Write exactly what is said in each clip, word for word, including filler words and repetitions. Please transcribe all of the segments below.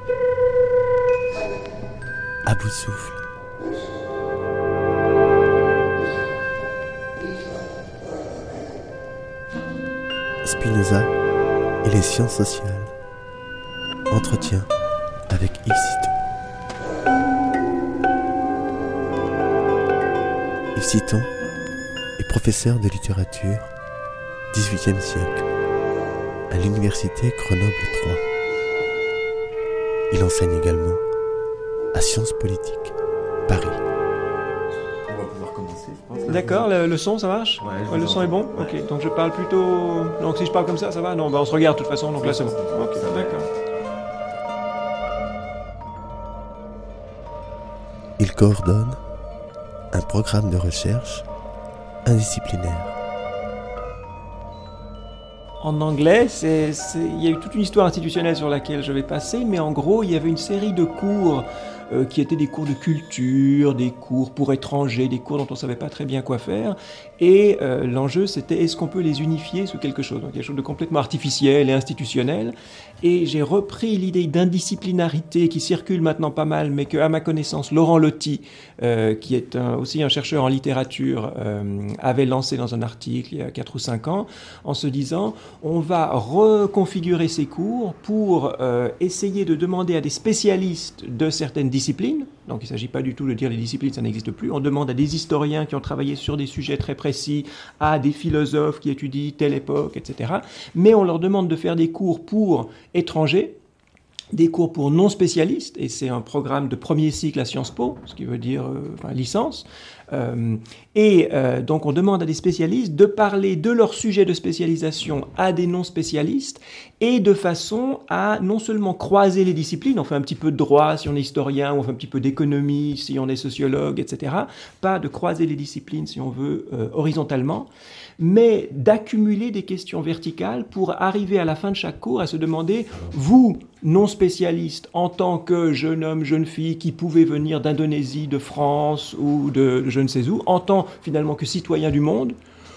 À bout de souffle. Spinoza et les sciences sociales. Entretien avec Yves Citon. Yves Citon est professeur de littérature dix-huitième siècle à l'université Grenoble trois. Il enseigne également à Sciences Politiques, Paris. On va pouvoir commencer, je pense. D'accord, le, le son, ça marche? Ouais, Ouais, le son est bon? Ouais. Ok, donc je parle plutôt... Donc si je parle comme ça, ça va? Non, bah on se regarde de toute façon, donc là c'est bon. Ok, Ça va. d'accord. Il coordonne un programme de recherche indisciplinaire. En anglais, c'est, c'est... il y a eu toute une histoire institutionnelle sur laquelle je vais passer, mais en gros, il y avait une série de cours euh, qui étaient des cours de culture, des cours pour étrangers, des cours dont on ne savait pas très bien quoi faire. Et euh, l'enjeu, c'était est-ce qu'on peut les unifier sous quelque chose, donc quelque chose de complètement artificiel et institutionnel. Et j'ai repris l'idée d'indisciplinarité qui circule maintenant pas mal, mais que, à ma connaissance, Laurent Lotti, euh, qui est un, aussi un chercheur en littérature, euh, avait lancé dans un article il y a quatre ou cinq ans, en se disant on va reconfigurer ces cours pour euh, essayer de demander à des spécialistes de certaines disciplines. Donc il ne s'agit pas du tout de dire les disciplines, ça n'existe plus. On demande à des historiens qui ont travaillé sur des sujets très précis, à des philosophes qui étudient telle époque, et cetera. Mais on leur demande de faire des cours pour étrangers, des cours pour non-spécialistes, et c'est un programme de premier cycle à Sciences Po, ce qui veut dire euh, enfin, licence. Euh, et euh, donc on demande à des spécialistes de parler de leur sujet de spécialisation à des non-spécialistes, et de façon à non seulement croiser les disciplines, on fait un petit peu de droit si on est historien, ou on fait un petit peu d'économie si on est sociologue, et cetera, pas de croiser les disciplines si on veut euh, horizontalement, mais d'accumuler des questions verticales pour arriver à la fin de chaque cours à se demander, vous, non spécialiste, en tant que jeune homme, jeune fille qui pouvait venir d'Indonésie, de France ou de, de je ne sais où, en tant finalement que citoyen du monde,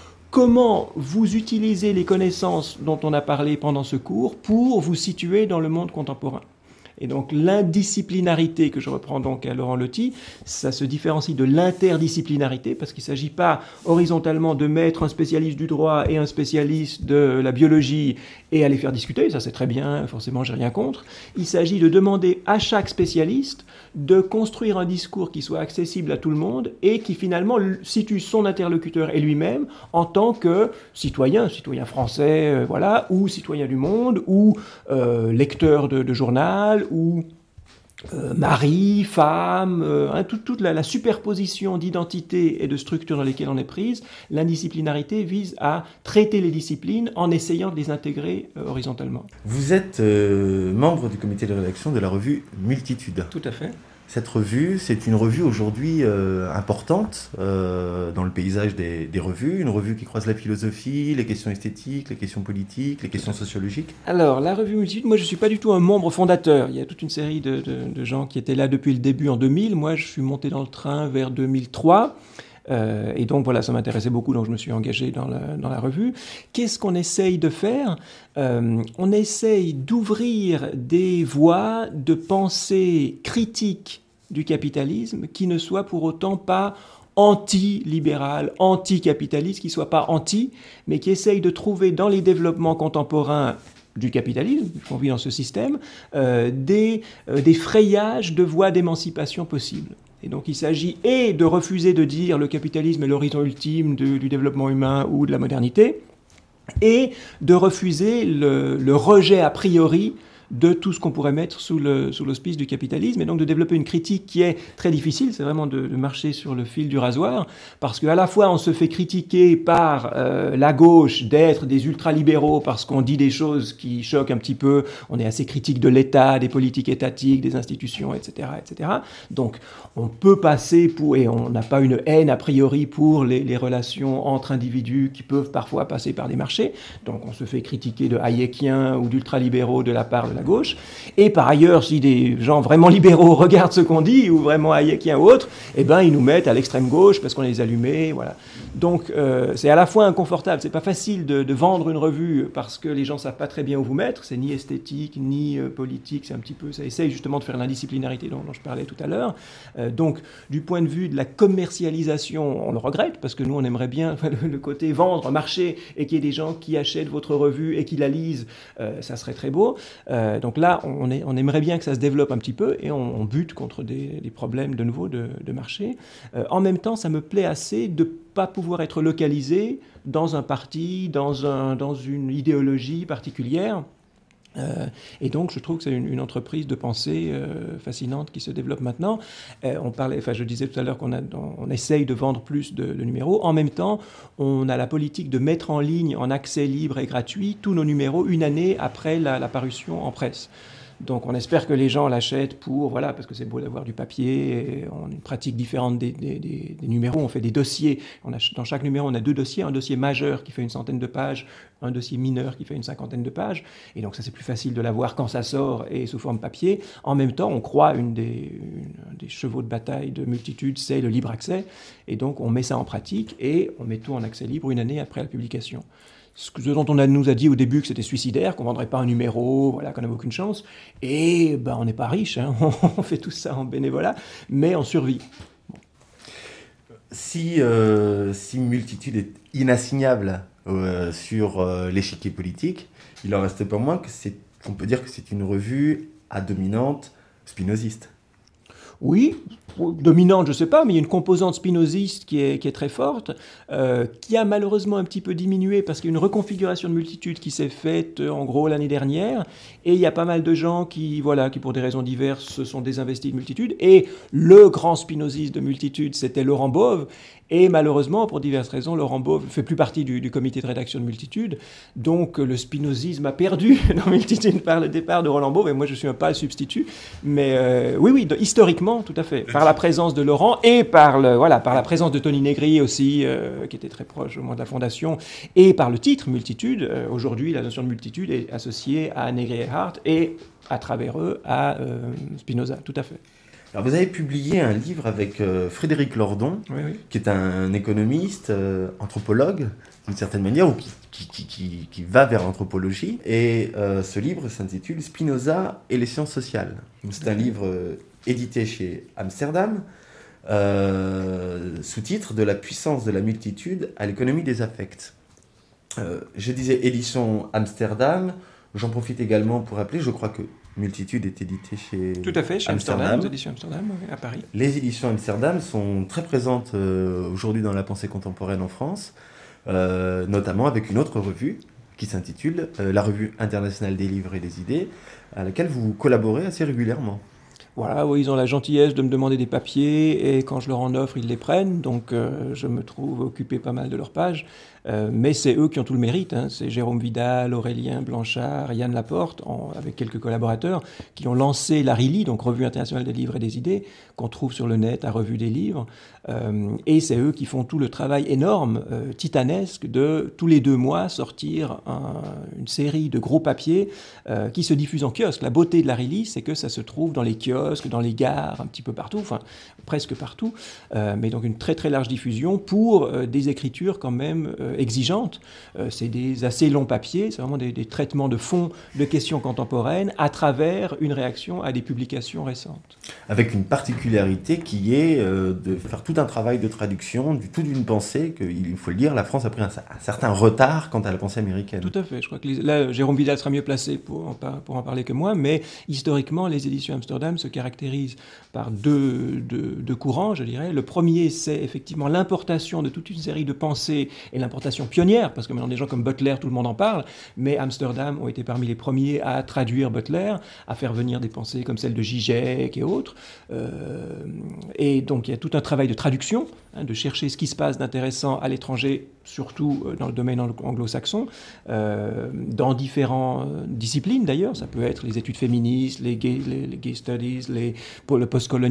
comment vous utilisez les connaissances dont on a parlé pendant ce cours pour vous situer dans le monde contemporain. Et donc l'indisciplinarité, que je reprends donc à Laurent Lotti, ça se différencie de l'interdisciplinarité, parce qu'il ne s'agit pas horizontalement de mettre un spécialiste du droit et un spécialiste de la biologie et à les faire discuter, ça c'est très bien, forcément j'ai rien contre. Il s'agit de demander à chaque spécialiste de construire un discours qui soit accessible à tout le monde et qui finalement situe son interlocuteur et lui-même en tant que citoyen, citoyen français, euh, voilà, ou citoyen du monde, ou euh, lecteur de, de journal, ou euh, mari, femme, euh, hein, toute, toute la, la superposition d'identités et de structures dans lesquelles on est prise. L'indisciplinarité vise à traiter les disciplines en essayant de les intégrer euh, horizontalement. Vous êtes euh, membre du comité de rédaction de la revue Multitude. Tout à fait. Cette revue, c'est une revue aujourd'hui euh, importante euh, dans le paysage des, des revues, une revue qui croise la philosophie, les questions esthétiques, les questions politiques, les questions sociologiques. Alors, la revue Multitude, moi je ne suis pas du tout un membre fondateur. Il y a toute une série de, de, de gens qui étaient là depuis le début en deux mille. Moi, je suis monté dans le train vers deux mille trois. Euh, et donc voilà, ça m'intéressait beaucoup, donc je me suis engagé dans la, dans la revue. Qu'est-ce qu'on essaye de faire ? euh, On essaye d'ouvrir des voies de pensée critique du capitalisme qui ne soient pour autant pas anti-libéral, anti-capitaliste, qui ne soient pas anti, mais qui essayent de trouver dans les développements contemporains du capitalisme, qu'on vit dans ce système, euh, des, euh, des frayages de voies d'émancipation possibles. Et donc il s'agit et de refuser de dire le capitalisme est l'horizon ultime du, du développement humain ou de la modernité, et de refuser le, le rejet a priori de tout ce qu'on pourrait mettre sous, le, sous l'auspice du capitalisme, et donc de développer une critique qui est très difficile, c'est vraiment de, de marcher sur le fil du rasoir, parce qu'à la fois on se fait critiquer par euh, la gauche d'être des ultralibéraux parce qu'on dit des choses qui choquent un petit peu, on est assez critique de l'État, des politiques étatiques, des institutions, et cetera, et cetera. Donc on peut passer pour, et on n'a pas une haine a priori pour les, les relations entre individus qui peuvent parfois passer par des marchés, donc on se fait critiquer de hayekiens ou d'ultralibéraux de la part de la gauche. Et par ailleurs, si des gens vraiment libéraux regardent ce qu'on dit, ou vraiment hayekien ou autre, eh ben, ils nous mettent à l'extrême gauche parce qu'on les allumés, voilà. Donc, euh, c'est à la fois inconfortable, c'est pas facile de, de vendre une revue parce que les gens savent pas très bien où vous mettre, c'est ni esthétique, ni euh, politique, c'est un petit peu, ça essaye justement de faire l'indisciplinarité dont, dont je parlais tout à l'heure. Euh, donc, du point de vue de la commercialisation, on le regrette, parce que nous, on aimerait bien le, le côté vendre, marcher, et qu'il y ait des gens qui achètent votre revue et qui la lisent, euh, ça serait très beau. Euh, donc là, on, est, on aimerait bien que ça se développe un petit peu, et on, on bute contre des, des problèmes de nouveau de, de marché. Euh, en même temps, ça me plaît assez de pas pouvoir être localisé dans un parti, dans, un, dans une idéologie particulière. Euh, et donc, je trouve que c'est une, une entreprise de pensée euh, fascinante qui se développe maintenant. Euh, on parlait, enfin, je disais tout à l'heure qu'on a, on, on essaye de vendre plus de, de numéros. En même temps, on a la politique de mettre en ligne, en accès libre et gratuit, tous nos numéros une année après la, la parution en presse. Donc on espère que les gens l'achètent pour, voilà, parce que c'est beau d'avoir du papier, et on a une pratique différente des, des, des, des numéros, on fait des dossiers, on a, dans chaque numéro on a deux dossiers, un dossier majeur qui fait une centaine de pages, un dossier mineur qui fait une cinquantaine de pages, et donc ça c'est plus facile de l'avoir quand ça sort et sous forme papier. En même temps, on croit une des, une, des chevaux de bataille de Multitude, c'est le libre accès, et donc on met ça en pratique, et on met tout en accès libre une année après la publication. Ce dont on a, nous a dit au début que c'était suicidaire, qu'on ne vendrait pas un numéro, voilà, qu'on n'avait aucune chance. Et ben, on n'est pas riche, hein, on fait tout ça en bénévolat, mais on survit. Bon. Si, euh, si Multitude est inassignable euh, sur euh, l'échiquier politique, il en reste pas moins que c'est, qu'on peut dire que c'est une revue à dominante spinoziste. Oui, dominante, je ne sais pas, mais il y a une composante spinoziste qui est, qui est très forte, euh, qui a malheureusement un petit peu diminué parce qu'il y a une reconfiguration de Multitude qui s'est faite en gros l'année dernière, et il y a pas mal de gens qui, voilà, qui pour des raisons diverses se sont désinvestis de Multitude, et le grand spinoziste de Multitude, c'était Laurent Bove, et malheureusement, pour diverses raisons, Laurent Bove ne fait plus partie du, du comité de rédaction de Multitude, donc le spinozisme a perdu dans Multitude par le départ de Roland Bove, et moi je suis un pas substitut, mais euh, oui, oui, de, historiquement, tout à fait, par la présence de Laurent et par, le, voilà, par la présence de Tony Negri aussi, euh, qui était très proche au moment de la fondation, et par le titre Multitude. Euh, aujourd'hui, la notion de multitude est associée à Negri et Hart, et à travers eux à euh, Spinoza, tout à fait. Alors vous avez publié un livre avec euh, Frédéric Lordon, oui, oui. qui est un économiste, euh, anthropologue, d'une certaine manière, ou qui, qui, qui, qui, qui va vers l'anthropologie. Et euh, ce livre s'intitule « Spinoza et les sciences sociales ». C'est un livre euh, édité chez Amsterdam, euh, sous-titre « De la puissance de la multitude à l'économie des affects ». Euh, je disais édition Amsterdam, j'en profite également pour rappeler, je crois que Multitude est édité chez Tout à fait, chez Amsterdam. Amsterdam, les éditions Amsterdam, à Paris. Les éditions Amsterdam sont très présentes euh, aujourd'hui dans la pensée contemporaine en France, euh, notamment avec une autre revue qui s'intitule euh, la Revue internationale des livres et des idées, à laquelle vous collaborez assez régulièrement. Voilà, oui, ils ont la gentillesse de me demander des papiers, et quand je leur en offre, ils les prennent, donc euh, je me trouve occupé pas mal de leurs pages. Euh, mais c'est eux qui ont tout le mérite, hein. C'est Jérôme Vidal, Aurélien Blanchard, Yann Laporte, en, avec quelques collaborateurs, qui ont lancé la R I L I, donc Revue internationale des livres et des idées, qu'on trouve sur le net à Revue des livres. Euh, et c'est eux qui font tout le travail énorme, euh, titanesque, de tous les deux mois sortir un, une série de gros papiers euh, qui se diffusent en kiosque. La beauté de la R I L I, c'est que ça se trouve dans les kiosques, dans les gares, un petit peu partout, enfin presque partout, euh, mais donc une très très large diffusion pour euh, des écritures quand même euh, exigeantes. Euh, c'est des assez longs papiers, c'est vraiment des, des traitements de fond de questions contemporaines à travers une réaction à des publications récentes. Avec une particularité qui est euh, de faire tout un travail de traduction, du tout d'une pensée, qu'il faut le dire, la France a pris un, un certain retard quant à la pensée américaine. Tout à fait, je crois que les, là, Jérôme Vidal sera mieux placé pour en, pour en parler que moi, mais historiquement, les éditions Amsterdam se caractérisent par deux, deux, deux courants, je dirais. Le premier, c'est effectivement l'importation de toute une série de pensées, et l'importation pionnière, parce que maintenant des gens comme Butler, tout le monde en parle, mais Amsterdam ont été parmi les premiers à traduire Butler, à faire venir des pensées comme celle de Zizek et autres. Euh, et donc il y a tout un travail de traduction, hein, de chercher ce qui se passe d'intéressant à l'étranger, surtout dans le domaine anglo-saxon, euh, dans différentes disciplines d'ailleurs. Ça peut être les études féministes, les gay, les, les gay studies, les, le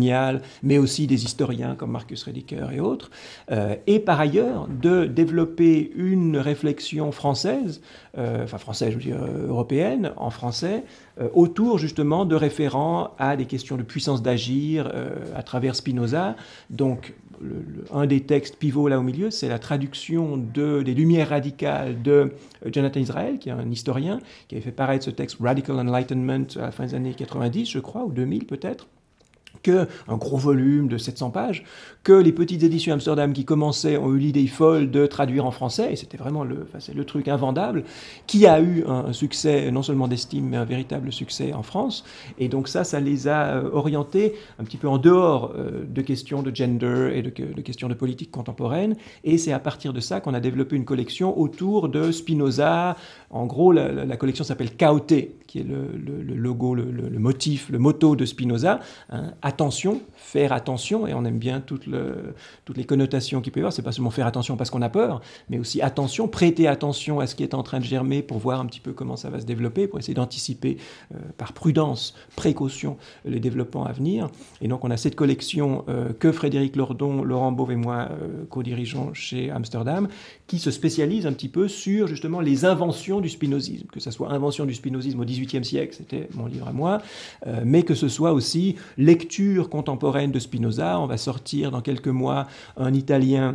postcolonial, mais aussi des historiens comme Marcus Rediker et autres. Euh, et par ailleurs, de développer développer une réflexion française, euh, enfin française, je veux dire euh, européenne, en français, euh, autour justement de référents à des questions de puissance d'agir euh, à travers Spinoza. Donc, le, le, un des textes pivots là au milieu, c'est la traduction de, des Lumières radicales de Jonathan Israel, qui est un historien, qui avait fait paraître ce texte Radical Enlightenment à la fin des années quatre-vingt-dix, je crois, ou deux mille peut-être. Que, un gros volume de sept cents pages, que les petites éditions Amsterdam qui commençaient ont eu l'idée folle de traduire en français, et c'était vraiment le, enfin, c'est le truc invendable, qui a eu un, un succès, non seulement d'estime, mais un véritable succès en France. Et donc ça, ça les a euh, orientés un petit peu en dehors euh, de questions de gender et de, de questions de politique contemporaine. Et c'est à partir de ça qu'on a développé une collection autour de Spinoza. En gros, la, la, la collection s'appelle Caote, qui est le, le, le logo, le, le, le motif, le motto de Spinoza, hein. Attention, faire attention, et on aime bien toute le, toutes les connotations qu'il peut y avoir. C'est pas seulement faire attention parce qu'on a peur, mais aussi attention, prêter attention à ce qui est en train de germer pour voir un petit peu comment ça va se développer, pour essayer d'anticiper euh, par prudence, précaution, les développements à venir. Et donc on a cette collection euh, que Frédéric Lordon, Laurent Bauve et moi euh, co-dirigeons chez Amsterdam, qui se spécialise un petit peu sur justement les inventions du spinozisme, que ce soit invention du spinozisme au dix-huitième siècle, c'était mon livre à moi, euh, mais que ce soit aussi lecture contemporaine de Spinoza. On va sortir dans quelques mois un Italien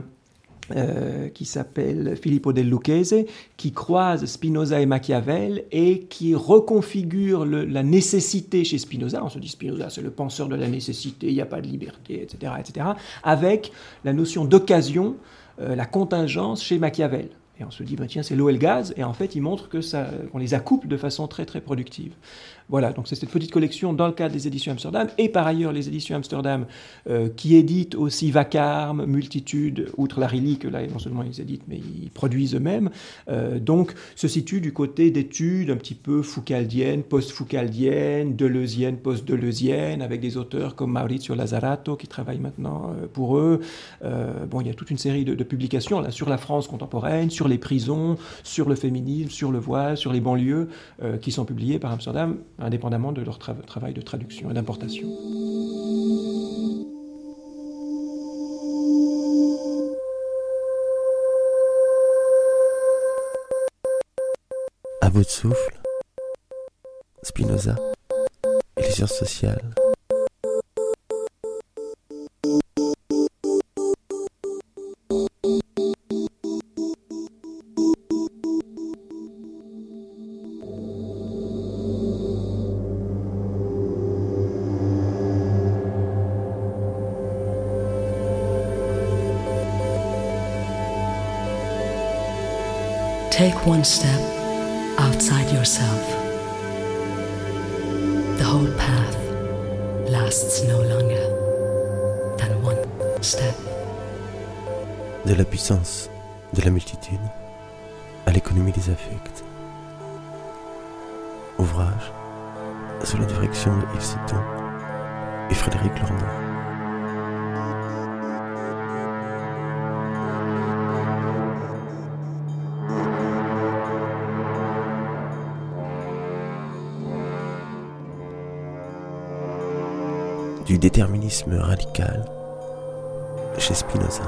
euh, qui s'appelle Filippo del Lucchese, qui croise Spinoza et Machiavel et qui reconfigure le, la nécessité chez Spinoza. On se dit Spinoza, c'est le penseur de la nécessité, il n'y a pas de liberté, et cetera, et cetera, avec la notion d'occasion, euh, la contingence chez Machiavel. Et on se dit, bah, tiens, c'est l'eau et le gaz, et en fait, il montre que ça, qu'on les accouple de façon très, très productive. Voilà, donc c'est cette petite collection dans le cadre des éditions Amsterdam, et par ailleurs, les éditions Amsterdam, euh, qui éditent aussi Vacarme, Multitude, outre la Rilly, là, non seulement ils éditent, mais ils produisent eux-mêmes, euh, donc se situent du côté d'études un petit peu foucaldiennes, post-foucaldiennes, deleuziennes, post-deleuziennes, avec des auteurs comme Maurizio Lazzarato, qui travaille maintenant euh, pour eux. Euh, bon, il y a toute une série de, de publications là, sur la France contemporaine, sur les prisons, sur le féminisme, sur le voile, sur les banlieues, euh, qui sont publiées par Amsterdam, indépendamment de leur tra- travail de traduction et d'importation. À bout de souffle, Spinoza et les sciences sociales. Take one step outside yourself. The whole path lasts no longer than one step. De la puissance de la multitude à l'économie des affects. Ouvrage sous la direction de Yves Citon et Frédéric Lordon. Du déterminisme radical chez Spinoza.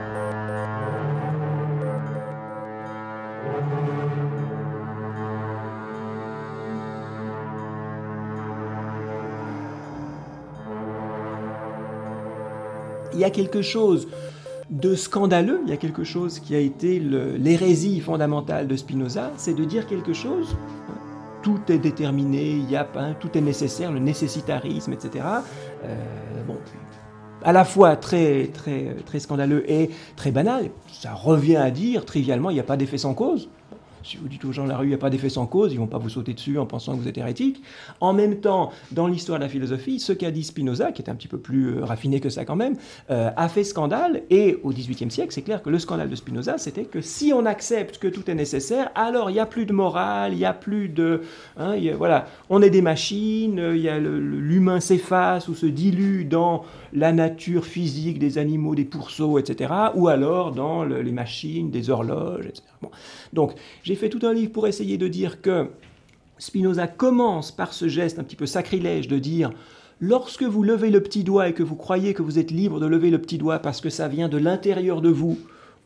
Il y a quelque chose de scandaleux, il y a quelque chose qui a été le, l'hérésie fondamentale de Spinoza, c'est de dire quelque chose... Tout est déterminé, il y a, hein, tout est nécessaire, le nécessitarisme, et cetera. Euh, bon, à la fois très, très, très scandaleux et très banal. Ça revient à dire, trivialement, il n'y a pas d'effet sans cause. Si vous dites aux gens de la rue, il n'y a pas d'effet sans cause, ils ne vont pas vous sauter dessus en pensant que vous êtes hérétique. En même temps, dans l'histoire de la philosophie, ce qu'a dit Spinoza, qui est un petit peu plus euh, raffiné que ça quand même, euh, a fait scandale. Et au dix-huitième siècle, c'est clair que le scandale de Spinoza, c'était que si on accepte que tout est nécessaire, alors il n'y a plus de morale, il n'y a plus de... Hein, y a, voilà, on est des machines, il y a le, le, l'humain s'efface ou se dilue dans la nature physique des animaux, des pourceaux, et cetera. Ou alors dans le, les machines, des horloges, et cetera. Bon. Donc, j'ai fait tout un livre pour essayer de dire que Spinoza commence par ce geste un petit peu sacrilège de dire « Lorsque vous levez le petit doigt et que vous croyez que vous êtes libre de lever le petit doigt parce que ça vient de l'intérieur de vous,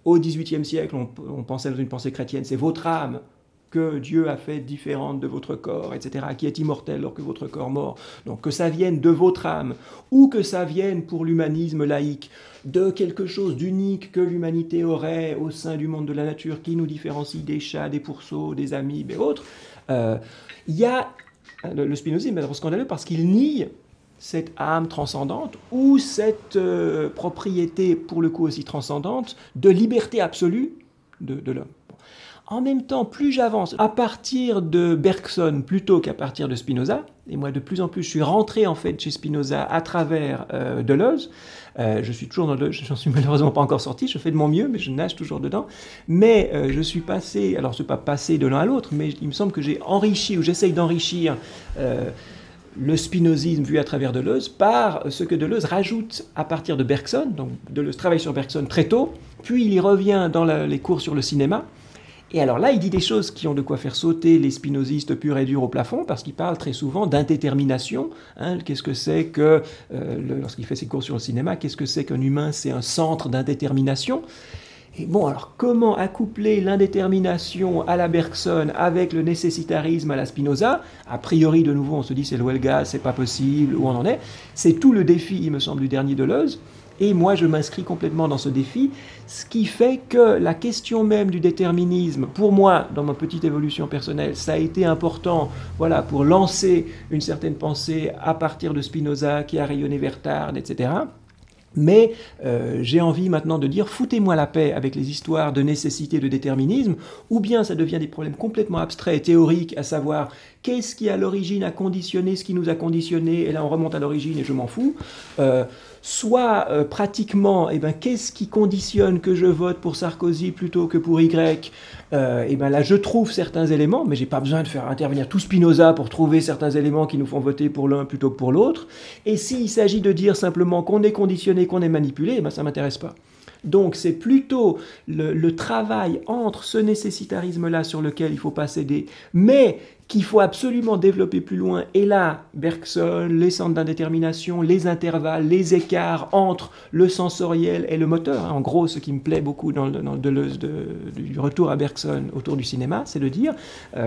au dix-huitième siècle, on, on pensait dans une pensée chrétienne, c'est votre âme que Dieu a fait différente de votre corps, et cetera, qui est immortel alors que votre corps mort. Donc que ça vienne de votre âme, ou que ça vienne pour l'humanisme laïque, de quelque chose d'unique que l'humanité aurait au sein du monde de la nature, qui nous différencie des chats, des pourceaux, des amibes et autres. Euh, il y a, le, le spinozisme est scandaleux parce qu'il nie cette âme transcendante ou cette euh, propriété, pour le coup aussi transcendante, de liberté absolue de, de l'homme. En même temps, plus j'avance, à partir de Bergson plutôt qu'à partir de Spinoza, et moi de plus en plus je suis rentré en fait chez Spinoza à travers euh, Deleuze, euh, je suis toujours dans Deleuze, je n'en suis malheureusement pas encore sorti, je fais de mon mieux, mais je nage toujours dedans, mais euh, je suis passé, alors c'est pas passé de l'un à l'autre, mais il me semble que j'ai enrichi, ou j'essaye d'enrichir euh, le spinozisme vu à travers Deleuze par ce que Deleuze rajoute à partir de Bergson, donc Deleuze travaille sur Bergson très tôt, puis il y revient dans la, les cours sur le cinéma. Et alors là, il dit des choses qui ont de quoi faire sauter les spinozistes purs et durs au plafond, parce qu'il parle très souvent d'indétermination. Hein, qu'est-ce que c'est que, euh, le, lorsqu'il fait ses cours sur le cinéma, qu'est-ce que c'est qu'un humain? C'est un centre d'indétermination. Et bon, alors comment accoupler l'indétermination à la Bergson avec le nécessitarisme à la Spinoza? A priori, de nouveau, on se dit c'est le Huelga, c'est pas possible, où on en est. C'est tout le défi, il me semble, du dernier Deleuze. Et moi, je m'inscris complètement dans ce défi, ce qui fait que la question même du déterminisme, pour moi, dans ma petite évolution personnelle, ça a été important, voilà, pour lancer une certaine pensée à partir de Spinoza, qui a rayonné vers Tarde, et cetera. Mais euh, j'ai envie maintenant de dire, foutez-moi la paix avec les histoires de nécessité, de déterminisme, ou bien ça devient des problèmes complètement abstraits et théoriques, à savoir qu'est-ce qui à l'origine a conditionné ce qui nous a conditionné, et là on remonte à l'origine et je m'en fous. Euh, soit euh, pratiquement, eh ben, qu'est-ce qui conditionne que je vote pour Sarkozy plutôt que pour Y? euh, eh ben, Là je trouve certains éléments, mais j'ai pas besoin de faire intervenir tout Spinoza pour trouver certains éléments qui nous font voter pour l'un plutôt que pour l'autre. Et s'il s'agit de dire simplement qu'on est conditionné, qu'on est manipulé, eh ben, ça m'intéresse pas. Donc c'est plutôt le, le travail entre ce nécessitarisme-là sur lequel il faut pas céder, mais qu'il faut absolument développer plus loin. Et là, Bergson, les centres d'indétermination, les intervalles, les écarts entre le sensoriel et le moteur. En gros, ce qui me plaît beaucoup dans, dans Deleuze de, du retour à Bergson autour du cinéma, c'est de dire, euh,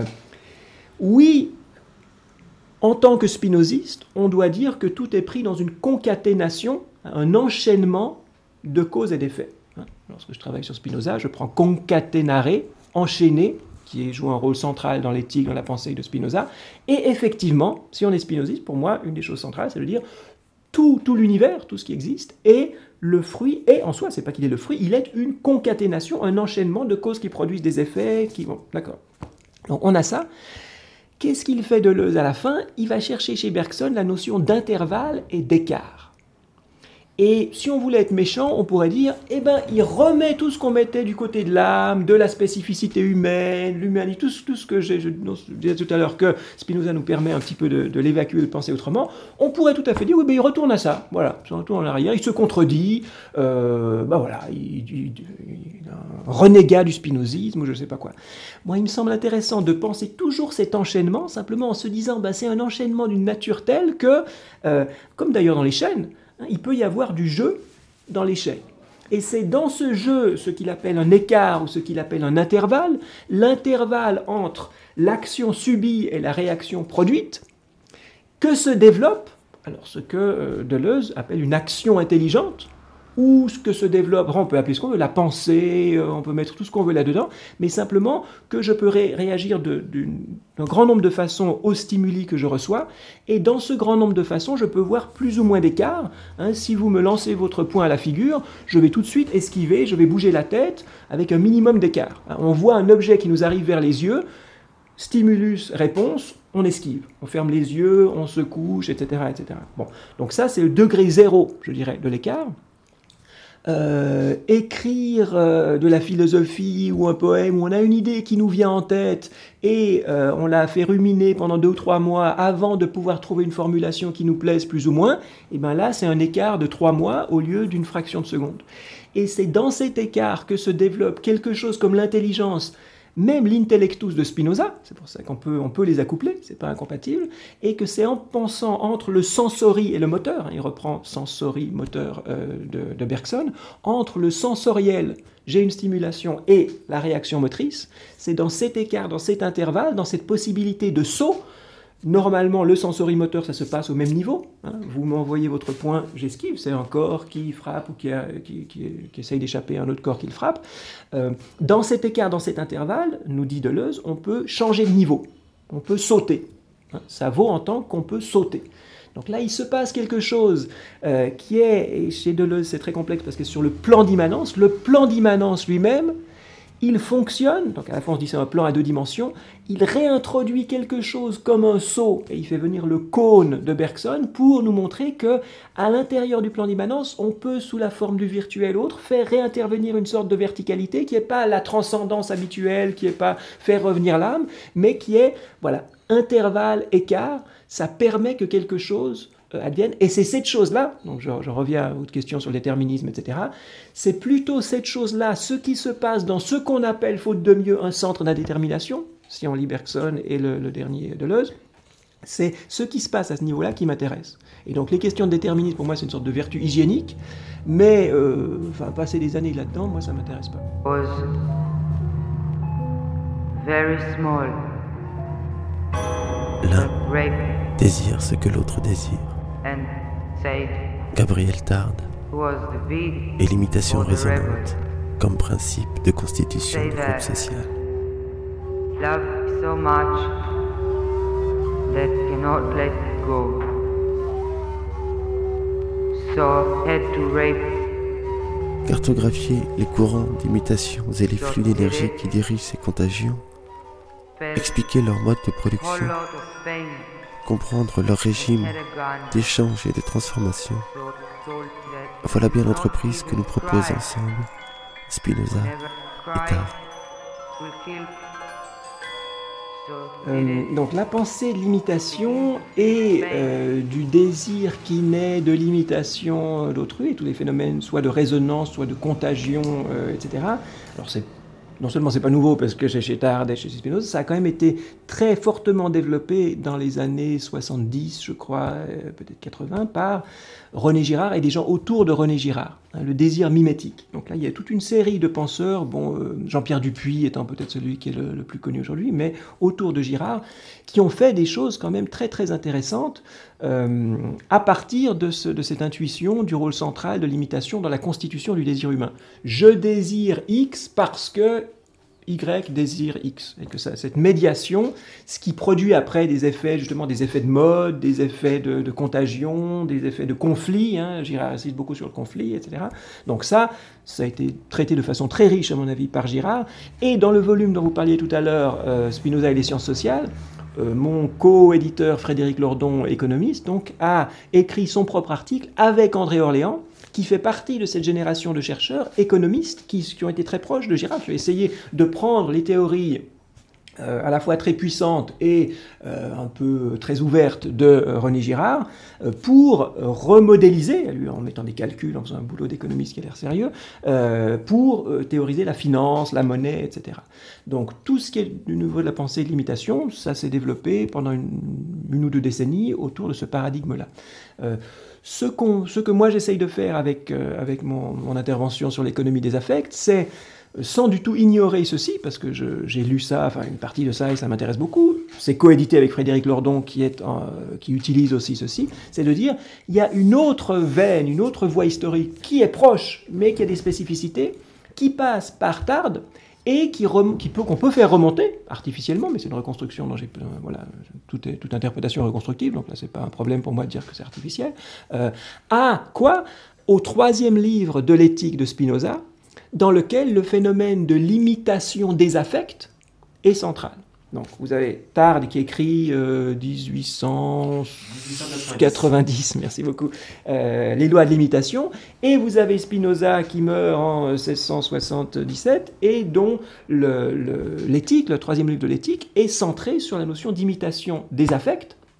oui, en tant que spinoziste, on doit dire que tout est pris dans une concaténation, un enchaînement de causes et d'effets. Lorsque je travaille sur Spinoza, je prends concatenare, enchaîner, qui joue un rôle central dans l'éthique, dans la pensée de Spinoza. Et effectivement, si on est spinoziste, pour moi, une des choses centrales, c'est de dire tout, tout l'univers, tout ce qui existe, est le fruit, et en soi, c'est pas qu'il est le fruit, il est une concaténation, un enchaînement de causes qui produisent des effets, qui... Bon, d'accord. Donc on a ça. Qu'est-ce qu'il fait Deleuze à la fin? Il va chercher chez Bergson la notion d'intervalle et d'écart. Et si on voulait être méchant, on pourrait dire, eh ben, il remet tout ce qu'on mettait du côté de l'âme, de la spécificité humaine, l'humanité, tout, tout ce que j'ai, je, je disais tout à l'heure que Spinoza nous permet un petit peu de, de l'évacuer, de penser autrement. On pourrait tout à fait dire, oui, ben, il retourne à ça. Voilà, il retourne en arrière, il se contredit, euh, ben voilà, il, il, il, il un renégat du spinozisme, ou je ne sais pas quoi. Moi, il me semble intéressant de penser toujours cet enchaînement, simplement en se disant, ben, c'est un enchaînement d'une nature telle que, euh, comme d'ailleurs dans les chaînes, il peut y avoir du jeu dans l'échec. Et c'est dans ce jeu, ce qu'il appelle un écart ou ce qu'il appelle un intervalle, l'intervalle entre l'action subie et la réaction produite, que se développe, alors ce que euh, Deleuze appelle une action intelligente, ou ce que se développe, on peut appeler ce qu'on veut, la pensée, euh, on peut mettre tout ce qu'on veut là-dedans, mais simplement que je peux ré- réagir de, d'un grand nombre de façons aux stimuli que je reçois, et dans ce grand nombre de façons, je peux voir plus ou moins d'écart. Hein, si vous me lancez votre poing à la figure, je vais tout de suite esquiver, je vais bouger la tête avec un minimum d'écart. Hein, on voit un objet qui nous arrive vers les yeux, stimulus, réponse, on esquive, on ferme les yeux, on se couche, et cetera, et cetera. Bon, donc ça, c'est le degré zéro, je dirais, de l'écart. Euh, écrire euh, de la philosophie ou un poème où on a une idée qui nous vient en tête et euh, on l'a fait ruminer pendant deux ou trois mois avant de pouvoir trouver une formulation qui nous plaise plus ou moins, et bien là c'est un écart de trois mois au lieu d'une fraction de seconde. Et c'est dans cet écart que se développe quelque chose comme l'intelligence même l'intellectus de Spinoza, c'est pour ça qu'on peut, on peut les accoupler, c'est pas incompatible, et que c'est en pensant entre le sensori et le moteur, hein, il reprend sensori, moteur euh, de, de Bergson, entre le sensoriel, j'ai une stimulation, et la réaction motrice, c'est dans cet écart, dans cet intervalle, dans cette possibilité de saut. Normalement, le sensorimoteur, ça se passe au même niveau. Hein. Vous m'envoyez votre point, j'esquive. C'est un corps qui frappe ou qui, a, qui, qui, qui essaye d'échapper à un autre corps qui le frappe. Euh, dans cet écart, dans cet intervalle, nous dit Deleuze, on peut changer de niveau. On peut sauter. Hein. Ça vaut en tant qu'on peut sauter. Donc là, il se passe quelque chose euh, qui est, et chez Deleuze, c'est très complexe parce que sur le plan d'immanence, le plan d'immanence lui-même, il fonctionne, donc à la fois on se dit c'est un plan à deux dimensions, il réintroduit quelque chose comme un saut, et il fait venir le cône de Bergson pour nous montrer que à l'intérieur du plan d'immanence, on peut, sous la forme du virtuel autre, faire réintervenir une sorte de verticalité qui n'est pas la transcendance habituelle, qui n'est pas faire revenir l'âme, mais qui est, voilà, intervalle, écart, ça permet que quelque chose advienne, et c'est cette chose-là, donc je, je reviens à votre question sur le déterminisme, et cetera, c'est plutôt cette chose-là, ce qui se passe dans ce qu'on appelle, faute de mieux, un centre d'indétermination, si on lit Bergson et le, le dernier Deleuze, c'est ce qui se passe à ce niveau-là qui m'intéresse. Et donc les questions de déterminisme, pour moi, c'est une sorte de vertu hygiénique, mais euh, enfin, passer des années là-dedans, moi, ça ne m'intéresse pas. Was very small. L'un désire ce que l'autre désire. Gabriel Tarde et l'imitation résonante comme principe de constitution du groupe social. Love so much that cannot let go. So had to rape. Cartographier les courants d'imitation et les flux d'énergie qui dirigent ces contagions. Expliquer leur mode de production. Comprendre leur régime d'échange et de transformation. Voilà bien l'entreprise que nous proposent ensemble Spinoza et Tarde. Euh, donc la pensée de l'imitation et euh, du désir qui naît de l'imitation d'autrui, et tous les phénomènes soit de résonance, soit de contagion, euh, et cetera. Alors c'est non seulement c'est pas nouveau parce que chez Tarde et chez Spinoza, ça a quand même été très fortement développé dans les années soixante-dix, je crois, peut-être quatre-vingts, par René Girard et des gens autour de René Girard, hein, le désir mimétique. Donc là, il y a toute une série de penseurs, bon, euh, Jean-Pierre Dupuy étant peut-être celui qui est le, le plus connu aujourd'hui, mais autour de Girard, qui ont fait des choses quand même très très intéressantes euh, à partir de, ce, de cette intuition du rôle central de l'imitation dans la constitution du désir humain. Je désire X parce que Y désire X, et que ça, cette médiation, ce qui produit après des effets, justement des effets de mode, des effets de, de contagion, des effets de conflit, hein, Girard insiste beaucoup sur le conflit, et cetera. Donc ça, ça a été traité de façon très riche, à mon avis, par Girard, et dans le volume dont vous parliez tout à l'heure, euh, Spinoza et les sciences sociales, euh, mon co-éditeur Frédéric Lordon, économiste, donc, a écrit son propre article avec André Orléans, qui fait partie de cette génération de chercheurs économistes qui, qui ont été très proches de Girard, qui ont essayé de prendre les théories euh, à la fois très puissantes et euh, un peu très ouvertes de euh, René Girard euh, pour remodéliser, lui en mettant des calculs, en faisant un boulot d'économiste qui a l'air sérieux, euh, pour euh, théoriser la finance, la monnaie, et cetera. Donc tout ce qui est du niveau de la pensée de l'imitation, ça s'est développé pendant une, une ou deux décennies autour de ce paradigme-là. Euh, Ce, qu'on, ce que moi j'essaye de faire avec, euh, avec mon, mon intervention sur l'économie des affects, c'est, euh, sans du tout ignorer ceci, parce que je, j'ai lu ça, enfin une partie de ça, et ça m'intéresse beaucoup, c'est coédité avec Frédéric Lordon qui, est, euh, qui utilise aussi ceci, c'est de dire, il y a une autre veine, une autre voie historique qui est proche, mais qui a des spécificités, qui passe par Tarde, et qui rem- qui peut, qu'on peut faire remonter artificiellement, mais c'est une reconstruction dont j'ai, euh, voilà, toute, toute interprétation est reconstructive, donc là c'est pas un problème pour moi de dire que c'est artificiel, euh, à quoi? Au troisième livre de l'éthique de Spinoza, dans lequel le phénomène de l'imitation des affects est central. Donc vous avez Tarde qui écrit euh, dix-huit cent quatre-vingt-dix, merci beaucoup, euh, les lois de l'imitation, et vous avez Spinoza qui meurt en seize cent soixante-dix-sept et dont le, le, l'éthique, le troisième livre de l'éthique, est centré sur la notion d'imitation des affects,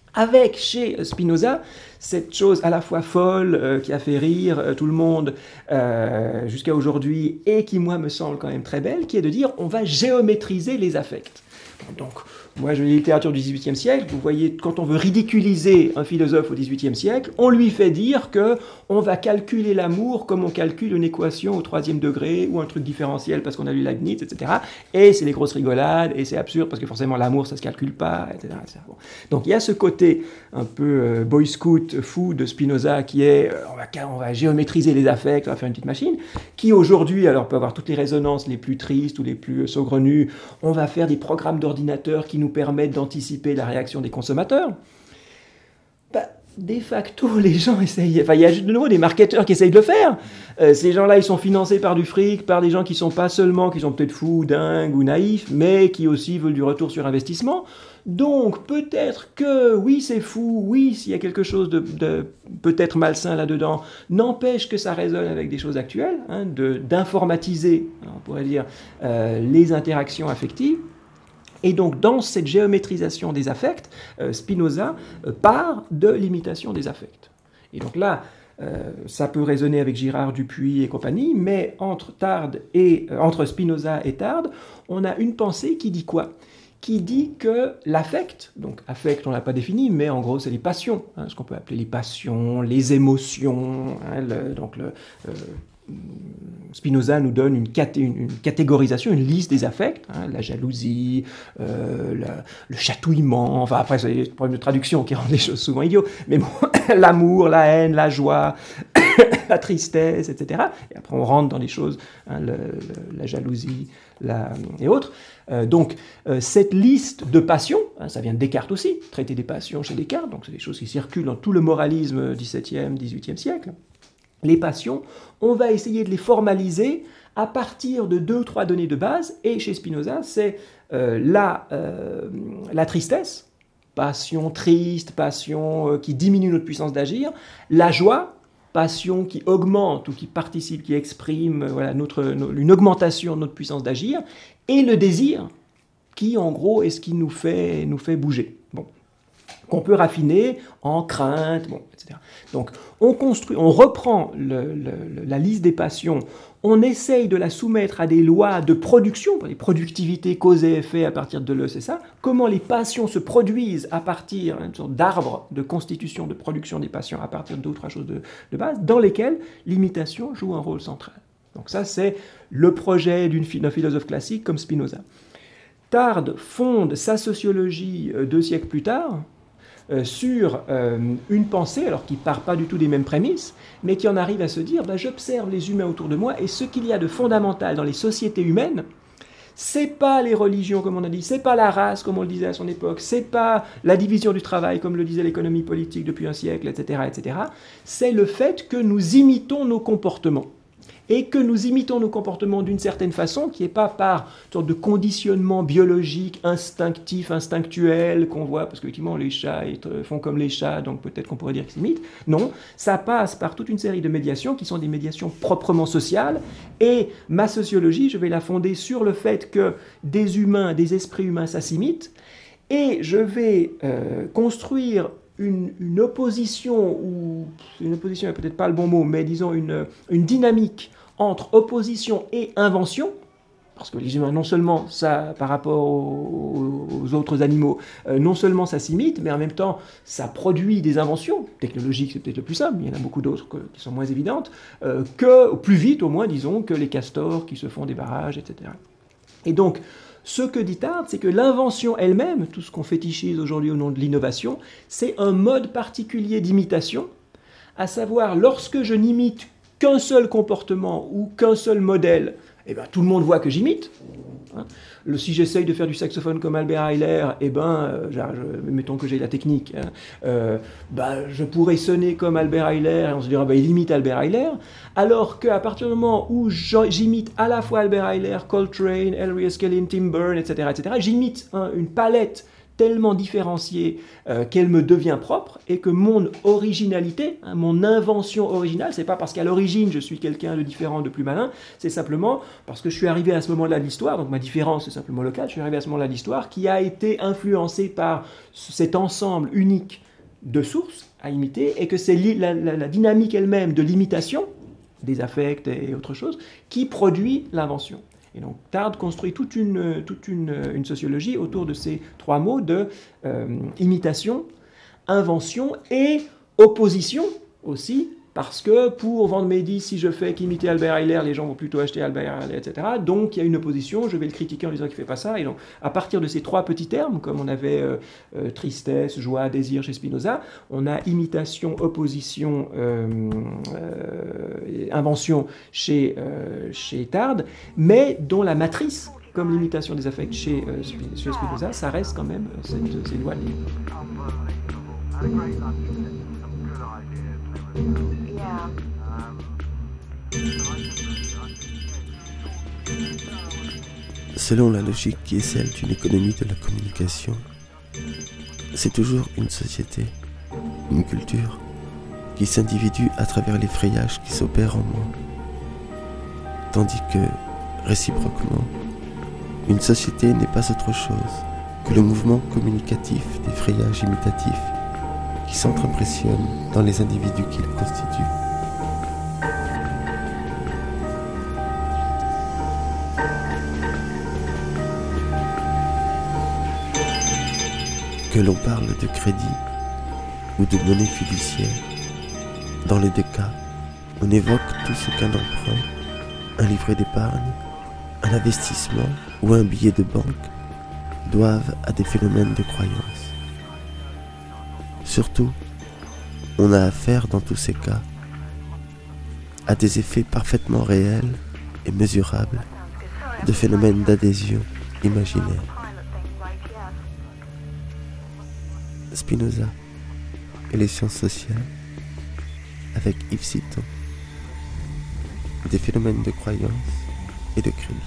Avec, chez Spinoza, cette chose à la fois folle, euh, qui a fait rire euh, tout le monde euh, jusqu'à aujourd'hui, et qui, moi, me semble quand même très belle, qui est de dire on va géométriser les affects. Donc, moi, je lis la littérature du dix-huitième siècle. Vous voyez, quand on veut ridiculiser un philosophe au dix-huitième siècle, on lui fait dire que on va calculer l'amour comme on calcule une équation au troisième degré ou un truc différentiel parce qu'on a lu Leibniz, et cetera. Et c'est des grosses rigolades et c'est absurde parce que forcément l'amour ça se calcule pas, et cetera, et cetera. Bon. Donc il y a ce côté un peu euh, boy scout fou de Spinoza qui est euh, on, va, on va géométriser les affects, on va faire une petite machine, qui aujourd'hui alors peut avoir toutes les résonances les plus tristes ou les plus saugrenues. On va faire des programmes d'ordinateur qui nous permettent d'anticiper la réaction des consommateurs. Bah, de facto, les gens essayent... Enfin, il y a de nouveau des marketeurs qui essayent de le faire. Euh, ces gens-là, ils sont financés par du fric, par des gens qui sont pas seulement, qui sont peut-être fous, dingues ou naïfs, mais qui aussi veulent du retour sur investissement. Donc, peut-être que, oui, c'est fou, oui, s'il y a quelque chose de, de peut-être malsain là-dedans, n'empêche que ça résonne avec des choses actuelles, hein, de, d'informatiser, on pourrait dire, euh, les interactions affectives. Et donc, dans cette géométrisation des affects, euh, Spinoza euh, part de l'imitation des affects. Et donc là, euh, ça peut résonner avec Girard, Dupuy et compagnie, mais entre, Tarde et, euh, entre Spinoza et Tarde, on a une pensée qui dit quoi ? Qui dit que l'affect, donc affect on ne l'a pas défini, mais en gros c'est les passions, hein, ce qu'on peut appeler les passions, les émotions, hein, le, donc le... Euh, Spinoza nous donne une, caté- une catégorisation, une liste des affects, hein, la jalousie, euh, la, le chatouillement, enfin après c'est des problèmes de traduction qui rendent les choses souvent idiots, mais bon, l'amour, la haine, la joie, la tristesse, et cetera. Et après on rentre dans des choses, hein, le, le, la jalousie la, et autres. Euh, donc euh, cette liste de passions, hein, ça vient de Descartes aussi, traité des passions chez Descartes, donc c'est des choses qui circulent dans tout le moralisme dix-septième, dix-huitième siècle. Les passions, on va essayer de les formaliser à partir de deux ou trois données de base, et chez Spinoza, c'est euh, la, euh, la tristesse, passion triste, passion euh, qui diminue notre puissance d'agir, la joie, passion qui augmente ou qui participe, qui exprime euh, voilà, notre, no, une augmentation de notre puissance d'agir, et le désir, qui en gros est ce qui nous fait, nous fait bouger. Bon. Qu'on peut raffiner en crainte, bon, et cetera. Donc, on construit, on reprend le, le, la liste des passions, on essaye de la soumettre à des lois de production, les productivités, cause et effet à partir de l'E, c'est ça. Comment les passions se produisent à partir d'une sorte d'arbre de constitution, de production des passions à partir de deux ou trois choses de, de base, dans lesquelles l'imitation joue un rôle central. Donc ça, c'est le projet d'une, d'un philosophe classique comme Spinoza. Tarde fonde sa sociologie euh, deux siècles plus tard, Euh, sur euh, une pensée, alors qui ne part pas du tout des mêmes prémices, mais qui en arrive à se dire, bah, j'observe les humains autour de moi, et ce qu'il y a de fondamental dans les sociétés humaines, c'est pas les religions, comme on a dit, c'est pas la race, comme on le disait à son époque, c'est pas la division du travail, comme le disait l'économie politique depuis un siècle, et cetera, et cetera. C'est le fait que nous imitons nos comportements. Et que nous imitons nos comportements d'une certaine façon, qui n'est pas par une sorte de conditionnement biologique, instinctif, instinctuel, qu'on voit, parce qu'effectivement les chats font comme les chats, donc peut-être qu'on pourrait dire qu'ils s'imitent. Non, ça passe par toute une série de médiations qui sont des médiations proprement sociales, et ma sociologie, je vais la fonder sur le fait que des humains, des esprits humains, ça s'imite, et je vais euh, construire Une, une opposition, ou une opposition n'est peut-être pas le bon mot, mais disons une, une dynamique entre opposition et invention, parce que les humains, non seulement ça, par rapport aux, aux autres animaux, euh, non seulement ça s'imite, mais en même temps, ça produit des inventions, technologiques c'est peut-être le plus simple, il y en a beaucoup d'autres que, qui sont moins évidentes, euh, que, plus vite au moins, disons, que les castors qui se font des barrages, et cetera. Et donc, ce que dit Tarde, c'est que l'invention elle-même, tout ce qu'on fétichise aujourd'hui au nom de l'innovation, c'est un mode particulier d'imitation, à savoir lorsque je n'imite qu'un seul comportement ou qu'un seul modèle, eh ben, tout le monde voit que j'imite. Hein. Le, si j'essaye de faire du saxophone comme Albert Ayler, eh ben, euh, genre, je, mettons que j'ai la technique, hein, euh, ben, je pourrais sonner comme Albert Ayler, et on se dira, ben, il imite Albert Ayler, alors qu'à partir du moment où j'imite à la fois Albert Ayler, Coltrane, Elvis Kellin, Tim Byrne, et cetera, et cetera, j'imite hein, une palette tellement différenciée euh, qu'elle me devient propre et que mon originalité, hein, mon invention originale, c'est pas parce qu'à l'origine je suis quelqu'un de différent, de plus malin, c'est simplement parce que je suis arrivé à ce moment-là de l'histoire, donc ma différence est simplement locale, je suis arrivé à ce moment-là de l'histoire qui a été influencé par cet ensemble unique de sources à imiter et que c'est la, la, la dynamique elle-même de l'imitation, des affects et autre chose, qui produit l'invention. Et donc Tarde construit toute une, toute une, une sociologie autour de ces trois mots de euh, imitation, invention et opposition aussi, parce que pour vendre mes disques, si je fais qu'imiter Albert Ayler, les gens vont plutôt acheter Albert Ayler, et cetera. Donc il y a une opposition, je vais le critiquer en disant qu'il ne fait pas ça. Et donc à partir de ces trois petits termes, comme on avait euh, euh, tristesse, joie, désir chez Spinoza, on a imitation, opposition, euh, euh, invention chez, euh, chez Tarde, mais dont la matrice, comme l'imitation des affects chez, euh, chez Spinoza, ça reste quand même euh, cette, ces lois libres. Selon la logique qui est celle d'une économie de la communication, c'est toujours une société, une culture, qui s'individue à travers les frayages qui s'opèrent en moi. Tandis que, réciproquement, une société n'est pas autre chose que le mouvement communicatif des frayages imitatifs qui s'entre-impressionnent dans les individus qui le constituent. Que l'on parle de crédit ou de monnaie fiduciaire, dans les deux cas, on évoque tout ce qu'un emprunt, un livret d'épargne, un investissement ou un billet de banque doivent à des phénomènes de croyance. Surtout, on a affaire dans tous ces cas à des effets parfaitement réels et mesurables de phénomènes d'adhésion imaginaire. Spinoza et les sciences sociales, avec Yves Citon, des phénomènes de croyance et de crédit.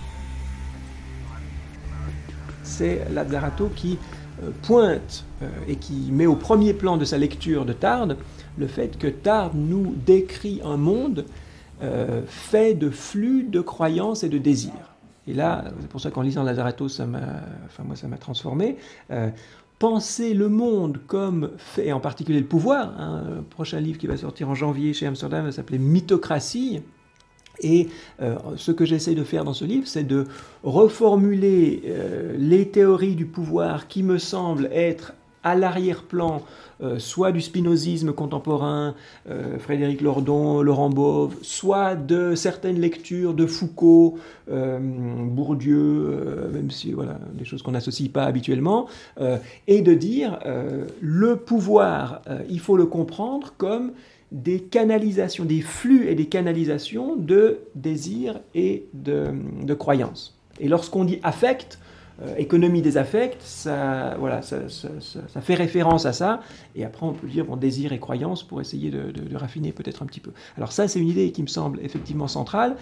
C'est Lazzarato qui euh, pointe euh, et qui met au premier plan de sa lecture de Tarde le fait que Tarde nous décrit un monde euh, fait de flux de croyances et de désirs. Et là, c'est pour ça qu'en lisant Lazzarato, ça m'a, enfin moi, ça m'a transformé. Euh, penser le monde comme fait, et en particulier le pouvoir, hein, un prochain livre qui va sortir en janvier chez Amsterdam va s'appeler Mythocratie. Et euh, ce que j'essaie de faire dans ce livre, c'est de reformuler euh, les théories du pouvoir qui me semblent être à l'arrière-plan, euh, soit du spinozisme contemporain, euh, Frédéric Lordon, Laurent Bove, soit de certaines lectures de Foucault, euh, Bourdieu, euh, même si voilà, des choses qu'on n'associe pas habituellement, euh, et de dire euh, le pouvoir, euh, il faut le comprendre comme des canalisations, des flux et des canalisations de désirs et de, de croyances. Et lorsqu'on dit affect, euh, économie des affects, ça, voilà, ça, ça, ça, ça fait référence à ça, et après on peut dire bon, désir et croyance pour essayer de, de, de raffiner peut-être un petit peu. Alors ça, c'est une idée qui me semble effectivement centrale,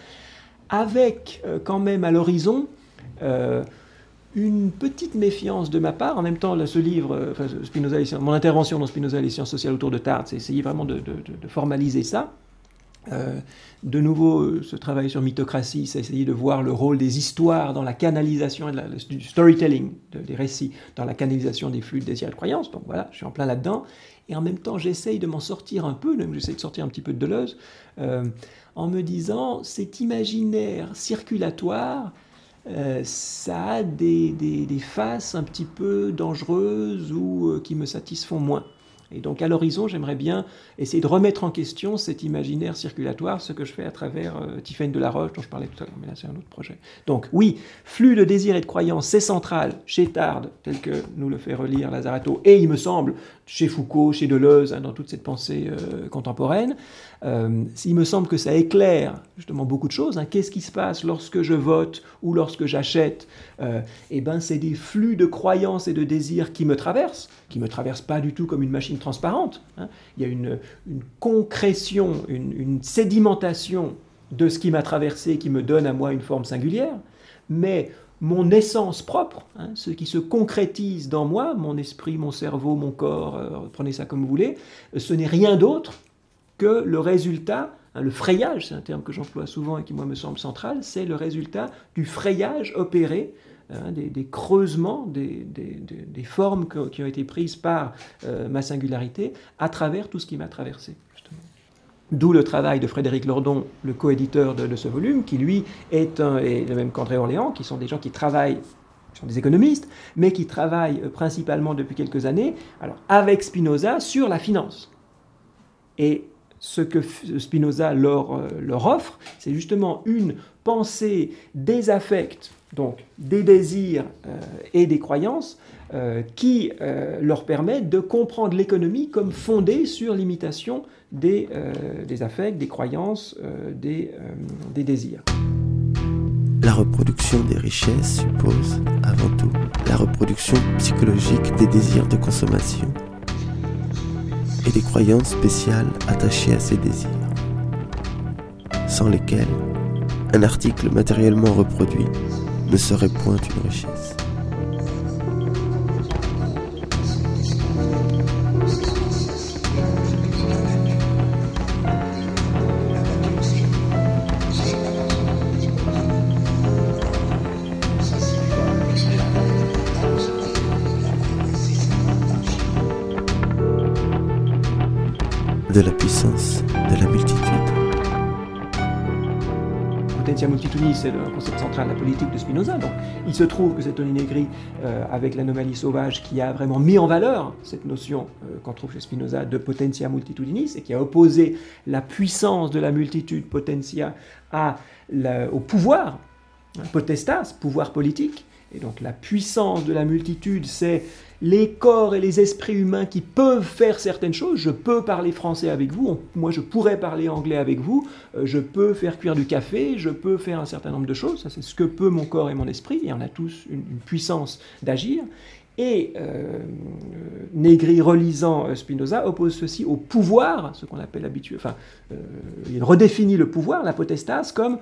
avec euh, quand même à l'horizon euh, une petite méfiance de ma part. En même temps, là, ce livre, euh, enfin, Spinoza et, mon intervention dans Spinoza et les sciences sociales autour de Tarde, c'est essayer vraiment de, de, de formaliser ça. Euh, de nouveau, ce travail sur mythocratie, c'est essayer de voir le rôle des histoires dans la canalisation et de la, du storytelling, de, des récits, dans la canalisation des flux de désirs et de croyances. Donc voilà, je suis en plein là-dedans. Et en même temps, j'essaye de m'en sortir un peu, même j'essaye de sortir un petit peu de Deleuze, euh, en me disant, cet imaginaire circulatoire, Euh, ça a des, des, des faces un petit peu dangereuses ou euh, qui me satisfont moins. Et donc à l'horizon, j'aimerais bien essayer de remettre en question cet imaginaire circulatoire, ce que je fais à travers euh, Tiphaine Delaroche, dont je parlais tout à l'heure, mais là c'est un autre projet. Donc oui, flux de désirs et de croyances, c'est central chez Tarde, tel que nous le fait relire Lazzarato, et il me semble, chez Foucault, chez Deleuze, hein, dans toute cette pensée euh, contemporaine. Euh, il me semble que ça éclaire justement beaucoup de choses. Hein. Qu'est-ce qui se passe lorsque je vote ou lorsque j'achète? euh, Eh ben, c'est des flux de croyances et de désirs qui me traversent, qui ne me traversent pas du tout comme une machine transparente. Hein. Il y a une, une concrétion, une, une sédimentation de ce qui m'a traversé qui me donne à moi une forme singulière, mais mon essence propre, hein, ce qui se concrétise dans moi, mon esprit, mon cerveau, mon corps, euh, prenez ça comme vous voulez, ce n'est rien d'autre que le résultat, hein, le frayage, c'est un terme que j'emploie souvent et qui moi me semble central, c'est le résultat du frayage opéré, hein, des, des creusements, des, des, des, des formes que, qui ont été prises par euh, ma singularité à travers tout ce qui m'a traversé. D'où le travail de Frédéric Lordon, le coéditeur de, de ce volume, qui lui est un, et le même qu'André Orléans, qui sont des gens qui travaillent, qui sont des économistes, mais qui travaillent principalement depuis quelques années, alors avec Spinoza, sur la finance. Et ce que Spinoza leur, euh, leur offre, c'est justement une pensée des affects, donc des désirs euh, et des croyances, euh, qui euh, leur permet de comprendre l'économie comme fondée sur l'imitation des, euh, des affects, des croyances, euh, des, euh, des désirs. La reproduction des richesses suppose, avant tout, la reproduction psychologique des désirs de consommation et des croyances spéciales attachées à ces désirs, sans lesquelles un article matériellement reproduit ne serait point une richesse. De la puissance de la multitude. Potentia multitudini, c'est le concept central de la politique de Spinoza. Donc, il se trouve que c'est Tony Negri, euh, avec l'anomalie sauvage, qui a vraiment mis en valeur cette notion euh, qu'on trouve chez Spinoza de potentia multitudinis, et qui a opposé la puissance de la multitude, potentia, à la, au pouvoir, hein, potestas, pouvoir politique. Et donc la puissance de la multitude, c'est les corps et les esprits humains qui peuvent faire certaines choses. Je peux parler français avec vous, on, moi je pourrais parler anglais avec vous, euh, je peux faire cuire du café, je peux faire un certain nombre de choses. Ça, c'est ce que peut mon corps et mon esprit, et on a tous une, une puissance d'agir. Et euh, Negri, relisant Spinoza, oppose ceci au pouvoir, ce qu'on appelle habituel, enfin, euh, il redéfinit le pouvoir, la potestas, comme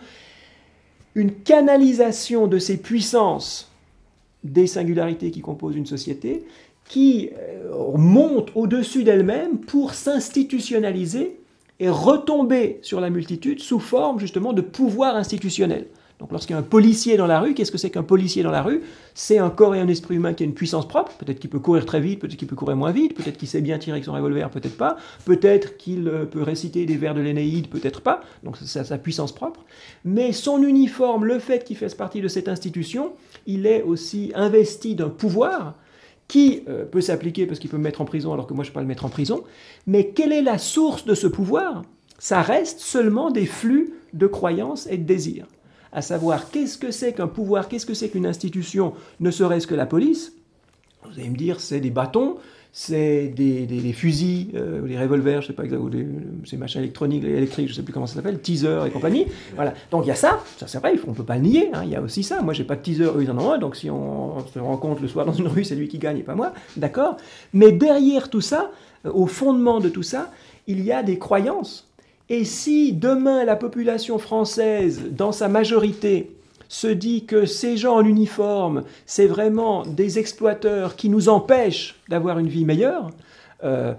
une canalisation de ces puissances des singularités qui composent une société, qui euh, montent au-dessus d'elles-mêmes pour s'institutionnaliser et retomber sur la multitude sous forme justement de pouvoir institutionnel. Donc lorsqu'il y a un policier dans la rue, qu'est-ce que c'est qu'un policier dans la rue? C'est un corps et un esprit humain qui a une puissance propre, peut-être qu'il peut courir très vite, peut-être qu'il peut courir moins vite, peut-être qu'il sait bien tirer avec son revolver, peut-être pas, peut-être qu'il peut réciter des vers de l'Énéide, peut-être pas, donc c'est sa puissance propre, mais son uniforme, le fait qu'il fasse partie de cette institution, il est aussi investi d'un pouvoir qui euh, peut s'appliquer parce qu'il peut me mettre en prison alors que moi je ne peux pas le mettre en prison, mais quelle est la source de ce pouvoir? Ça reste seulement des flux de croyances et de désirs. À savoir, qu'est-ce que c'est qu'un pouvoir, qu'est-ce que c'est qu'une institution, ne serait-ce que la police? Vous allez me dire, c'est des bâtons, c'est des, des, des fusils, euh, des revolvers, je sais pas exactement, des, ces machins électroniques, électriques, je sais plus comment ça s'appelle, teaser et compagnie. Voilà. Donc il y a ça, ça c'est vrai, on peut pas le nier, hein, il y a aussi ça. Moi j'ai pas de teaser, eux ils en ont un, donc si on, on se rencontre le soir dans une rue, c'est lui qui gagne et pas moi, d'accord? Mais derrière tout ça, au fondement de tout ça, il y a des croyances. Et si demain la population française, dans sa majorité, se dit que ces gens en uniforme, c'est vraiment des exploiteurs qui nous empêchent d'avoir une vie meilleure, euh,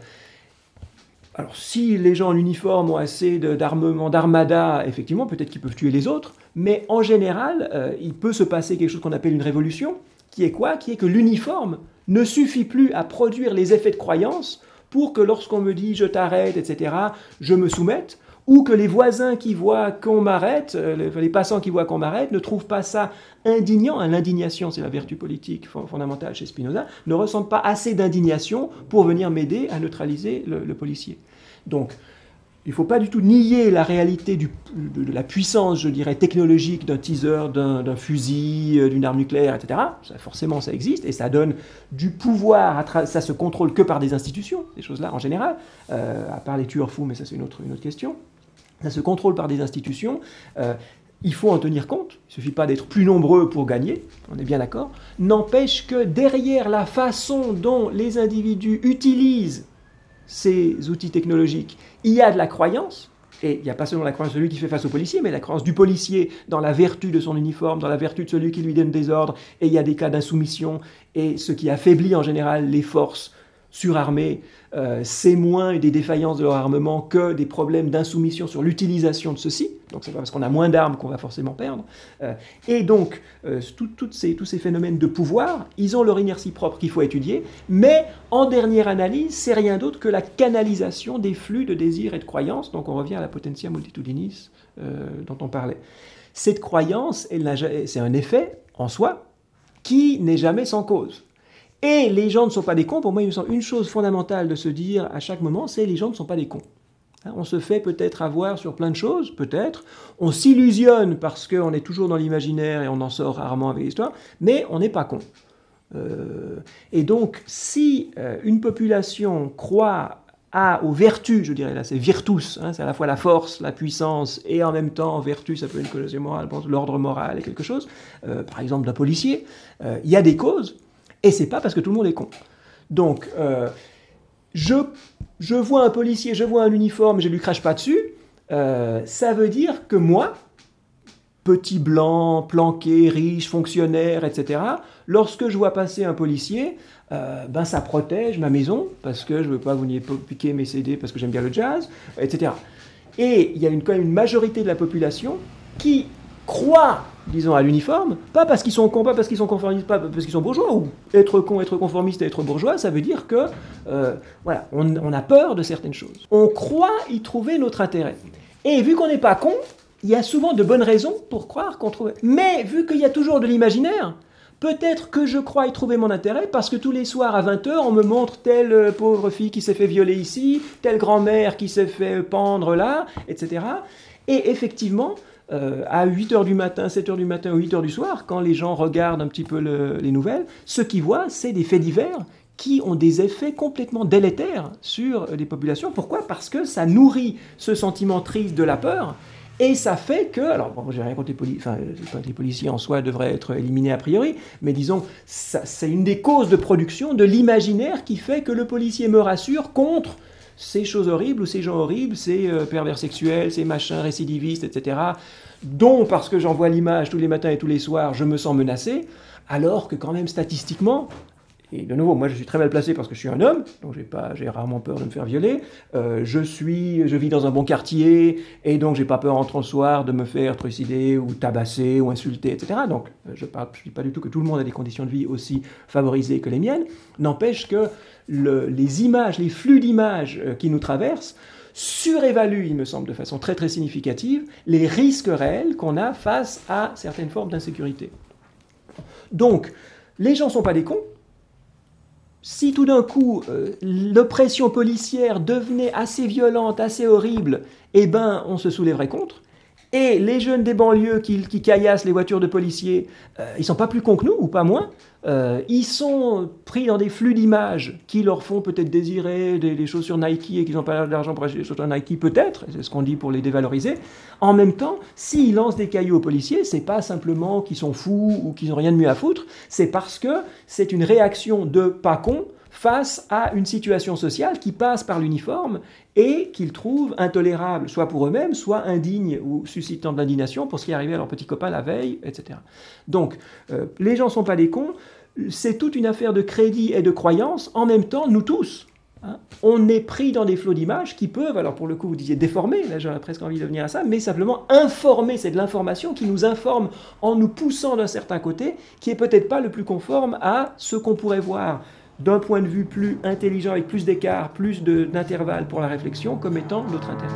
alors si les gens en uniforme ont assez d'armement, d'armada, effectivement, peut-être qu'ils peuvent tuer les autres, mais en général, euh, il peut se passer quelque chose qu'on appelle une révolution, qui est quoi? Qui est que l'uniforme ne suffit plus à produire les effets de croyance pour que lorsqu'on me dit « je t'arrête », et cetera, je me soumette, ou que les voisins qui voient qu'on m'arrête, les passants qui voient qu'on m'arrête, ne trouvent pas ça indignant. L'indignation, c'est la vertu politique fondamentale chez Spinoza, ne ressentent pas assez d'indignation pour venir m'aider à neutraliser le, le policier. Donc, il ne faut pas du tout nier la réalité du, de, de la puissance, je dirais, technologique d'un teaser, d'un, d'un fusil, d'une arme nucléaire, et cetera. Ça, forcément, ça existe et ça donne du pouvoir. À tra- ça se contrôle que par des institutions, ces choses-là, en général, euh, à part les tueurs fous, mais ça, c'est une autre, une autre question. Ça se contrôle par des institutions. Euh, il faut en tenir compte. Il ne suffit pas d'être plus nombreux pour gagner, on est bien d'accord. N'empêche que derrière la façon dont les individus utilisent ces outils technologiques, il y a de la croyance, Et il n'y a pas seulement la croyance de celui qui fait face au policier, mais la croyance du policier dans la vertu de son uniforme, dans la vertu de celui qui lui donne des ordres. Et il y a des cas d'insoumission, et ce qui affaiblit en général les forces surarmées, euh, c'est moins des défaillances de leur armement que des problèmes d'insoumission sur l'utilisation de ceux-ci. Donc c'est pas parce qu'on a moins d'armes qu'on va forcément perdre. Euh, et donc, euh, tout, tout ces, tous ces phénomènes de pouvoir, ils ont leur inertie propre qu'il faut étudier, mais en dernière analyse, c'est rien d'autre que la canalisation des flux de désirs et de croyances. Donc on revient à la potentia multitudinis euh, dont on parlait. Cette croyance, elle n'a, c'est un effet en soi qui n'est jamais sans cause. Et les gens ne sont pas des cons. Pour moi, il me semble une chose fondamentale de se dire à chaque moment, c'est les gens ne sont pas des cons. Hein, on se fait peut-être avoir sur plein de choses, peut-être. On s'illusionne parce qu'on est toujours dans l'imaginaire et on en sort rarement avec l'histoire, mais on n'est pas cons. Euh, et donc, si euh, une population croit à, aux vertus, je dirais là, c'est virtus, hein, c'est à la fois la force, la puissance, et en même temps, vertu, ça peut être une connotation morale, bon, l'ordre moral est quelque chose, euh, par exemple d'un policier, euh, il y a des causes. Et c'est pas parce que tout le monde est con. Donc, euh, je, je vois un policier, je vois un uniforme, je lui crache pas dessus, euh, ça veut dire que moi, petit blanc, planqué, riche, fonctionnaire, et cetera, lorsque je vois passer un policier, euh, ben ça protège ma maison, parce que je veux pas que vous veniez piquer mes C D parce que j'aime bien le jazz, et cetera. Et il y a une, quand même une majorité de la population qui croient, disons, à l'uniforme, pas parce qu'ils sont cons, pas parce qu'ils sont conformistes, pas parce qu'ils sont bourgeois, ou être con, être conformiste et être bourgeois, ça veut dire que, euh, voilà, on, on a peur de certaines choses. On croit y trouver notre intérêt. Et vu qu'on n'est pas con, il y a souvent de bonnes raisons pour croire qu'on trouve... Mais vu qu'il y a toujours de l'imaginaire, peut-être que je crois y trouver mon intérêt parce que tous les soirs à vingt heures, on me montre telle euh, pauvre fille qui s'est fait violer ici, telle grand-mère qui s'est fait pendre là, et cetera. Et effectivement... Euh, à huit heures du matin, sept heures du matin ou huit heures du soir, quand les gens regardent un petit peu le, les nouvelles, ce qu'ils voient, c'est des faits divers qui ont des effets complètement délétères sur les populations. Pourquoi ? Parce que ça nourrit ce sentiment triste de la peur, et ça fait que, alors bon, j'ai rien contre les policiers, enfin, les policiers en soi devraient être éliminés a priori, mais disons, ça, c'est une des causes de production de l'imaginaire qui fait que le policier me rassure contre ces choses horribles ou ces gens horribles, ces euh, pervers sexuels, ces machins récidivistes, et cetera, dont, parce que j'en vois l'image tous les matins et tous les soirs, je me sens menacé, alors que quand même statistiquement, et de nouveau, moi je suis très mal placé parce que je suis un homme, donc j'ai, pas, j'ai rarement peur de me faire violer, euh, je, suis, je vis dans un bon quartier, et donc j'ai pas peur en rentrant le soir de me faire trucider ou tabasser ou insulter, et cetera. Donc je ne dis pas du tout que tout le monde a des conditions de vie aussi favorisées que les miennes, n'empêche que le, les images, les flux d'images qui nous traversent surévaluent, il me semble, de façon très très significative, les risques réels qu'on a face à certaines formes d'insécurité. Donc, les gens ne sont pas des cons. Si tout d'un coup, euh, l'oppression policière devenait assez violente, assez horrible, eh ben, on se soulèverait contre. Et les jeunes des banlieues qui, qui caillassent les voitures de policiers, euh, ils ne sont pas plus cons que nous, ou pas moins. Euh, ils sont pris dans des flux d'images qui leur font peut-être désirer des, des choses sur Nike et qu'ils n'ont pas d'argent pour acheter des choses sur Nike, peut-être, c'est ce qu'on dit pour les dévaloriser. En même temps, s'ils lancent des cailloux aux policiers, c'est pas simplement qu'ils sont fous ou qu'ils n'ont rien de mieux à foutre, c'est parce que c'est une réaction de pas cons face à une situation sociale qui passe par l'uniforme et qu'ils trouvent intolérable, soit pour eux-mêmes, soit indigne ou suscitant de l'indignation pour ce qui est arrivé à leurs petits copains la veille, et cetera. Donc, euh, les gens ne sont pas des cons, c'est toute une affaire de crédit et de croyance, en même temps, nous tous. Hein, on est pris dans des flots d'images qui peuvent, alors pour le coup vous disiez déformer, là j'aurais presque envie de venir à ça, mais simplement informer, c'est de l'information qui nous informe en nous poussant d'un certain côté, qui est peut-être pas le plus conforme à ce qu'on pourrait voir d'un point de vue plus intelligent, avec plus d'écart, plus de, d'intervalle pour la réflexion, comme étant notre intérêt.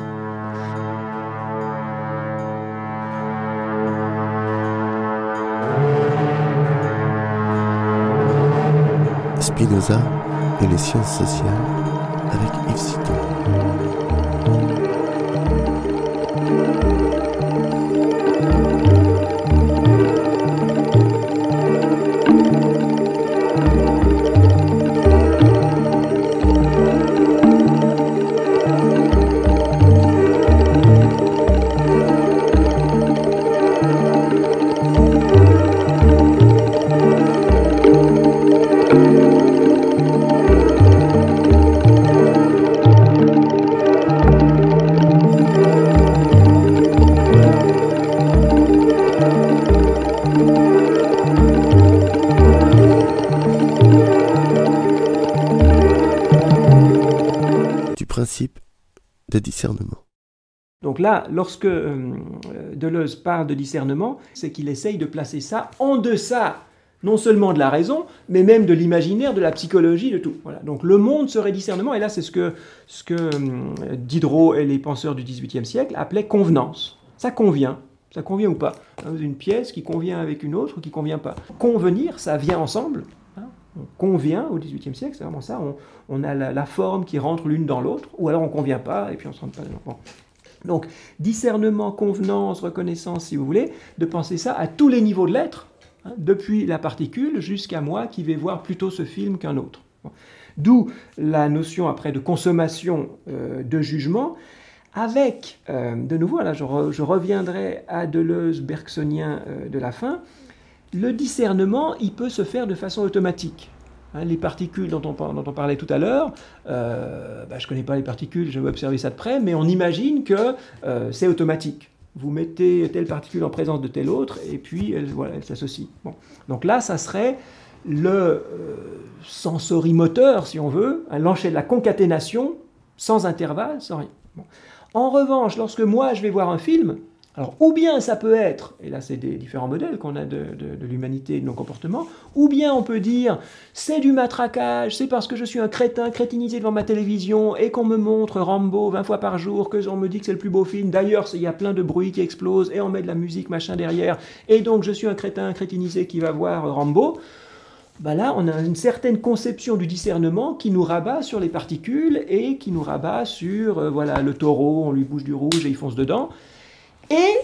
Spinoza et les sciences sociales avec Yves Citon. principe de discernement. Donc là, lorsque euh, Deleuze parle de discernement, c'est qu'il essaye de placer ça en deçà, non seulement de la raison, mais même de l'imaginaire, de la psychologie, de tout. Voilà. Donc le monde serait discernement, et là c'est ce que, ce que euh, Diderot et les penseurs du dix-huitième siècle appelaient convenance. Ça convient, ça convient ou pas. Une pièce qui convient avec une autre ou qui convient pas. Convenir, ça vient ensemble. Hein. On convient au dix-huitième siècle, c'est vraiment ça. On, on a la, la forme qui rentre l'une dans l'autre, ou alors on convient pas et puis on se rend pas dedans. Bon. Donc, discernement, convenance, reconnaissance, si vous voulez, de penser ça à tous les niveaux de l'être, hein, depuis la particule jusqu'à moi qui vais voir plutôt ce film qu'un autre. Bon. D'où la notion après de consommation euh, de jugement, avec, euh, de nouveau, là je, re, je reviendrai à Deleuze bergsonien euh, de la fin, le discernement, il peut se faire de façon automatique. Hein, les particules dont on, dont on parlait tout à l'heure, euh, bah, je ne connais pas les particules, je vais observer ça de près, mais on imagine que euh, c'est automatique. Vous mettez telle particule en présence de telle autre, et puis elle, voilà, elle s'associe. Bon. Donc là, ça serait le euh, sensorimoteur, si on veut, hein, l'enchaînement, la concaténation, sans intervalle, sans rien. Bon. En revanche, lorsque moi je vais voir un film, alors ou bien ça peut être, et là c'est des différents modèles qu'on a de, de, de l'humanité et de nos comportements, ou bien on peut dire c'est du matraquage, c'est parce que je suis un crétin crétinisé devant ma télévision et qu'on me montre Rambo vingt fois par jour, que on me dit que c'est le plus beau film, d'ailleurs il y a plein de bruit qui explose et on met de la musique machin derrière, et donc je suis un crétin crétinisé qui va voir Rambo. Ben là, on a une certaine conception du discernement qui nous rabat sur les particules et qui nous rabat sur euh, voilà, le taureau, on lui bouge du rouge et il fonce dedans. Et,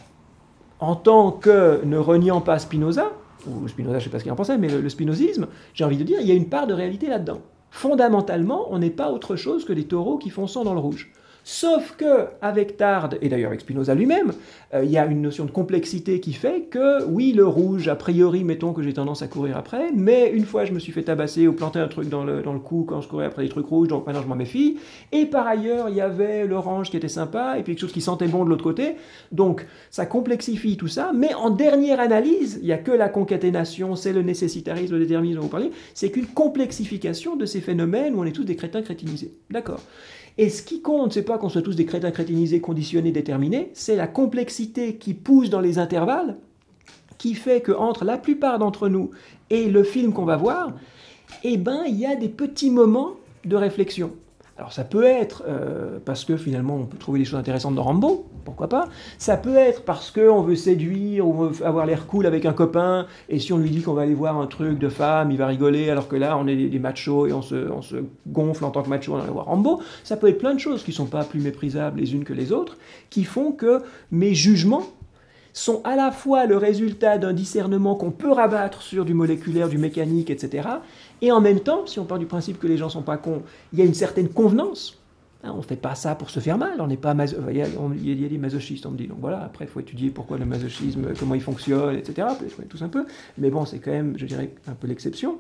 en tant que ne reniant pas Spinoza, ou Spinoza, je ne sais pas ce qu'il en pensait, mais le, le spinozisme, j'ai envie de dire, il y a une part de réalité là-dedans. Fondamentalement, on n'est pas autre chose que des taureaux qui foncent dans le rouge. Sauf que avec Tarde, et d'ailleurs avec Spinoza lui-même, euh, il y a une notion de complexité qui fait que, oui, le rouge, a priori, mettons que j'ai tendance à courir après, mais une fois je me suis fait tabasser ou planter un truc dans le, dans le cou quand je courais après des trucs rouges, donc maintenant je m'en méfie. Et par ailleurs, il y avait l'orange qui était sympa, et puis quelque chose qui sentait bon de l'autre côté. Donc ça complexifie tout ça, mais en dernière analyse, il n'y a que la concaténation, c'est le nécessitarisme, le déterminisme dont vous parlez, c'est qu'une complexification de ces phénomènes où on est tous des crétins crétinisés. D'accord ? Et ce qui compte, c'est pas qu'on soit tous des crétins crétinisés, conditionnés, déterminés, c'est la complexité qui pousse dans les intervalles, qui fait qu'entre la plupart d'entre nous et le film qu'on va voir, eh ben, il y a des petits moments de réflexion. Alors ça peut être euh, parce que finalement on peut trouver des choses intéressantes dans Rambo, pourquoi pas. Ça peut être parce qu'on veut séduire ou on veut avoir l'air cool avec un copain, et si on lui dit qu'on va aller voir un truc de femme, il va rigoler, alors que là on est des, des machos et on se, on se gonfle en tant que macho, on va aller voir Rambo. Ça peut être plein de choses qui ne sont pas plus méprisables les unes que les autres, qui font que mes jugements sont à la fois le résultat d'un discernement qu'on peut rabattre sur du moléculaire, du mécanique, et cetera. Et en même temps, si on part du principe que les gens ne sont pas cons, il y a une certaine convenance. Hein, on ne fait pas ça pour se faire mal, on n'est pas maso... il, y a, on, il y a des masochistes, on me dit. Donc voilà, après il faut étudier pourquoi le masochisme, comment il fonctionne, et cetera. Tous un peu. Mais bon, c'est quand même, je dirais, un peu l'exception.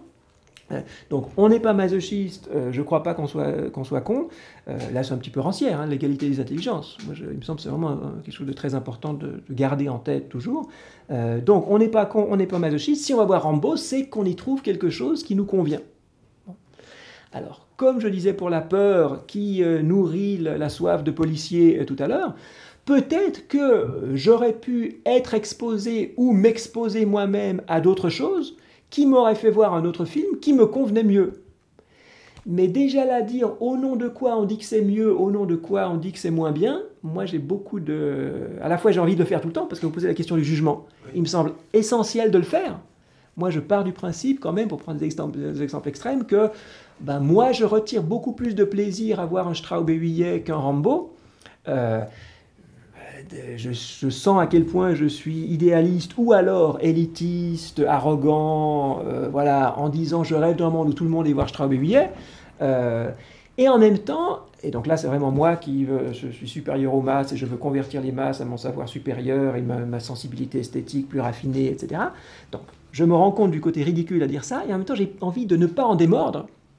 Donc on n'est pas masochiste, euh, je ne crois pas qu'on soit, qu'on soit con. Euh, là c'est un petit peu rancière, hein, l'égalité des intelligences. Moi, je, il me semble que c'est vraiment euh, quelque chose de très important de, de garder en tête toujours. Euh, donc on n'est pas con, on n'est pas masochiste. Si on va voir Rambo, c'est qu'on y trouve quelque chose qui nous convient. Bon. Alors, comme je disais pour la peur qui euh, nourrit la, la soif de policier euh, tout à l'heure, peut-être que j'aurais pu être exposé ou m'exposer moi-même à d'autres choses qui m'aurait fait voir un autre film qui me convenait mieux. Mais déjà là, dire au nom de quoi on dit que c'est mieux, au nom de quoi on dit que c'est moins bien, moi j'ai beaucoup de... À la fois j'ai envie de le faire tout le temps, parce que vous posez la question du jugement. Il me semble essentiel de le faire. Moi je pars du principe quand même, pour prendre des exemples, des exemples extrêmes, que ben, moi je retire beaucoup plus de plaisir à voir un Straub-Huillet qu'un Rambo. Euh, Je, je sens à quel point je suis idéaliste ou alors élitiste, arrogant, euh, voilà, en disant je rêve d'un monde où tout le monde est voir Straub-Huillet. Euh, et en même temps, et donc là c'est vraiment moi qui veux, je suis supérieur aux masses et je veux convertir les masses à mon savoir supérieur et ma, ma sensibilité esthétique plus raffinée, et cetera. Donc je me rends compte du côté ridicule à dire ça, et en même temps j'ai envie de ne pas en démordre,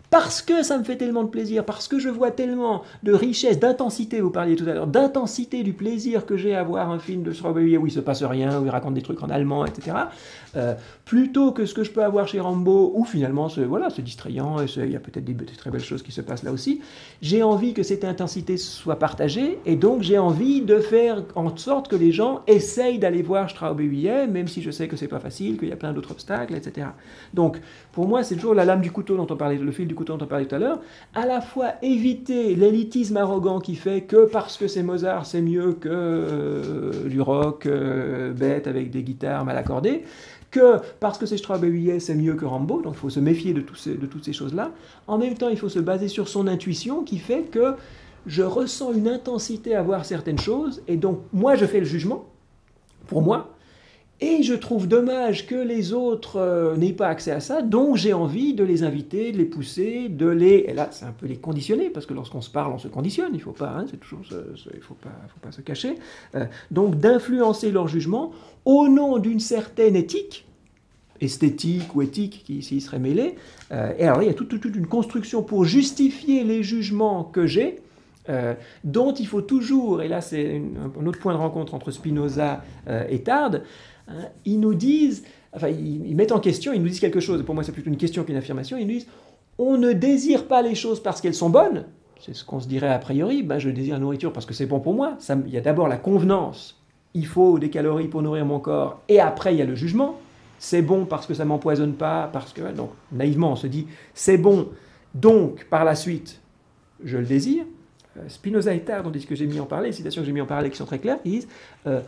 Parce que ça me fait tellement de plaisir, parce que je vois tellement de richesse, d'intensité, vous parliez tout à l'heure, d'intensité du plaisir que j'ai à voir un film de Strawberry où il se passe rien, où il raconte des trucs en allemand, et cetera. Euh, plutôt que ce que je peux avoir chez Rambo, où finalement c'est voilà, c'est distrayant, et il y a peut-être des, des très belles choses qui se passent là aussi. J'ai envie que cette intensité soit partagée, et donc j'ai envie de faire en sorte que les gens essayent d'aller voir Strawberry, même si je sais que c'est pas facile, qu'il y a plein d'autres obstacles, et cetera. Donc pour moi, c'est toujours la lame du couteau dont on parlait, le fil du couteau dont on parlait tout à l'heure, à la fois éviter l'élitisme arrogant qui fait que parce que c'est Mozart, c'est mieux que euh, du rock euh, bête avec des guitares mal accordées, que parce que c'est Strawberry, c'est mieux que Rambo, donc il faut se méfier de, tous ces, de toutes ces choses-là. En même temps, il faut se baser sur son intuition qui fait que je ressens une intensité à voir certaines choses, et donc moi je fais le jugement, pour moi, et je trouve dommage que les autres euh, n'aient pas accès à ça, donc j'ai envie de les inviter, de les pousser, de les... Et là, c'est un peu les conditionner, parce que lorsqu'on se parle, on se conditionne, il ne faut pas, hein, c'est toujours, ce, ce, il faut pas, faut pas se cacher. Euh, donc d'influencer leur jugement au nom d'une certaine éthique, esthétique ou éthique qui ici serait mêlée. Euh, et alors il y a toute, toute, toute une construction pour justifier les jugements que j'ai, Euh, dont il faut toujours, et là c'est une, un autre point de rencontre entre Spinoza euh, et Tarde, hein, ils nous disent, enfin ils, ils mettent en question, ils nous disent quelque chose, et pour moi c'est plutôt une question qu'une affirmation, ils nous disent, on ne désire pas les choses parce qu'elles sont bonnes, c'est ce qu'on se dirait a priori, ben, je désire la nourriture parce que c'est bon pour moi, ça, il y a d'abord la convenance, il faut des calories pour nourrir mon corps, et après il y a le jugement, c'est bon parce que ça ne m'empoisonne pas, parce que, donc naïvement on se dit, c'est bon, donc par la suite je le désire. Spinoza et Tarde, ce que j'ai mis en parler, les citations que j'ai mis en parler qui sont très claires, ils disent euh,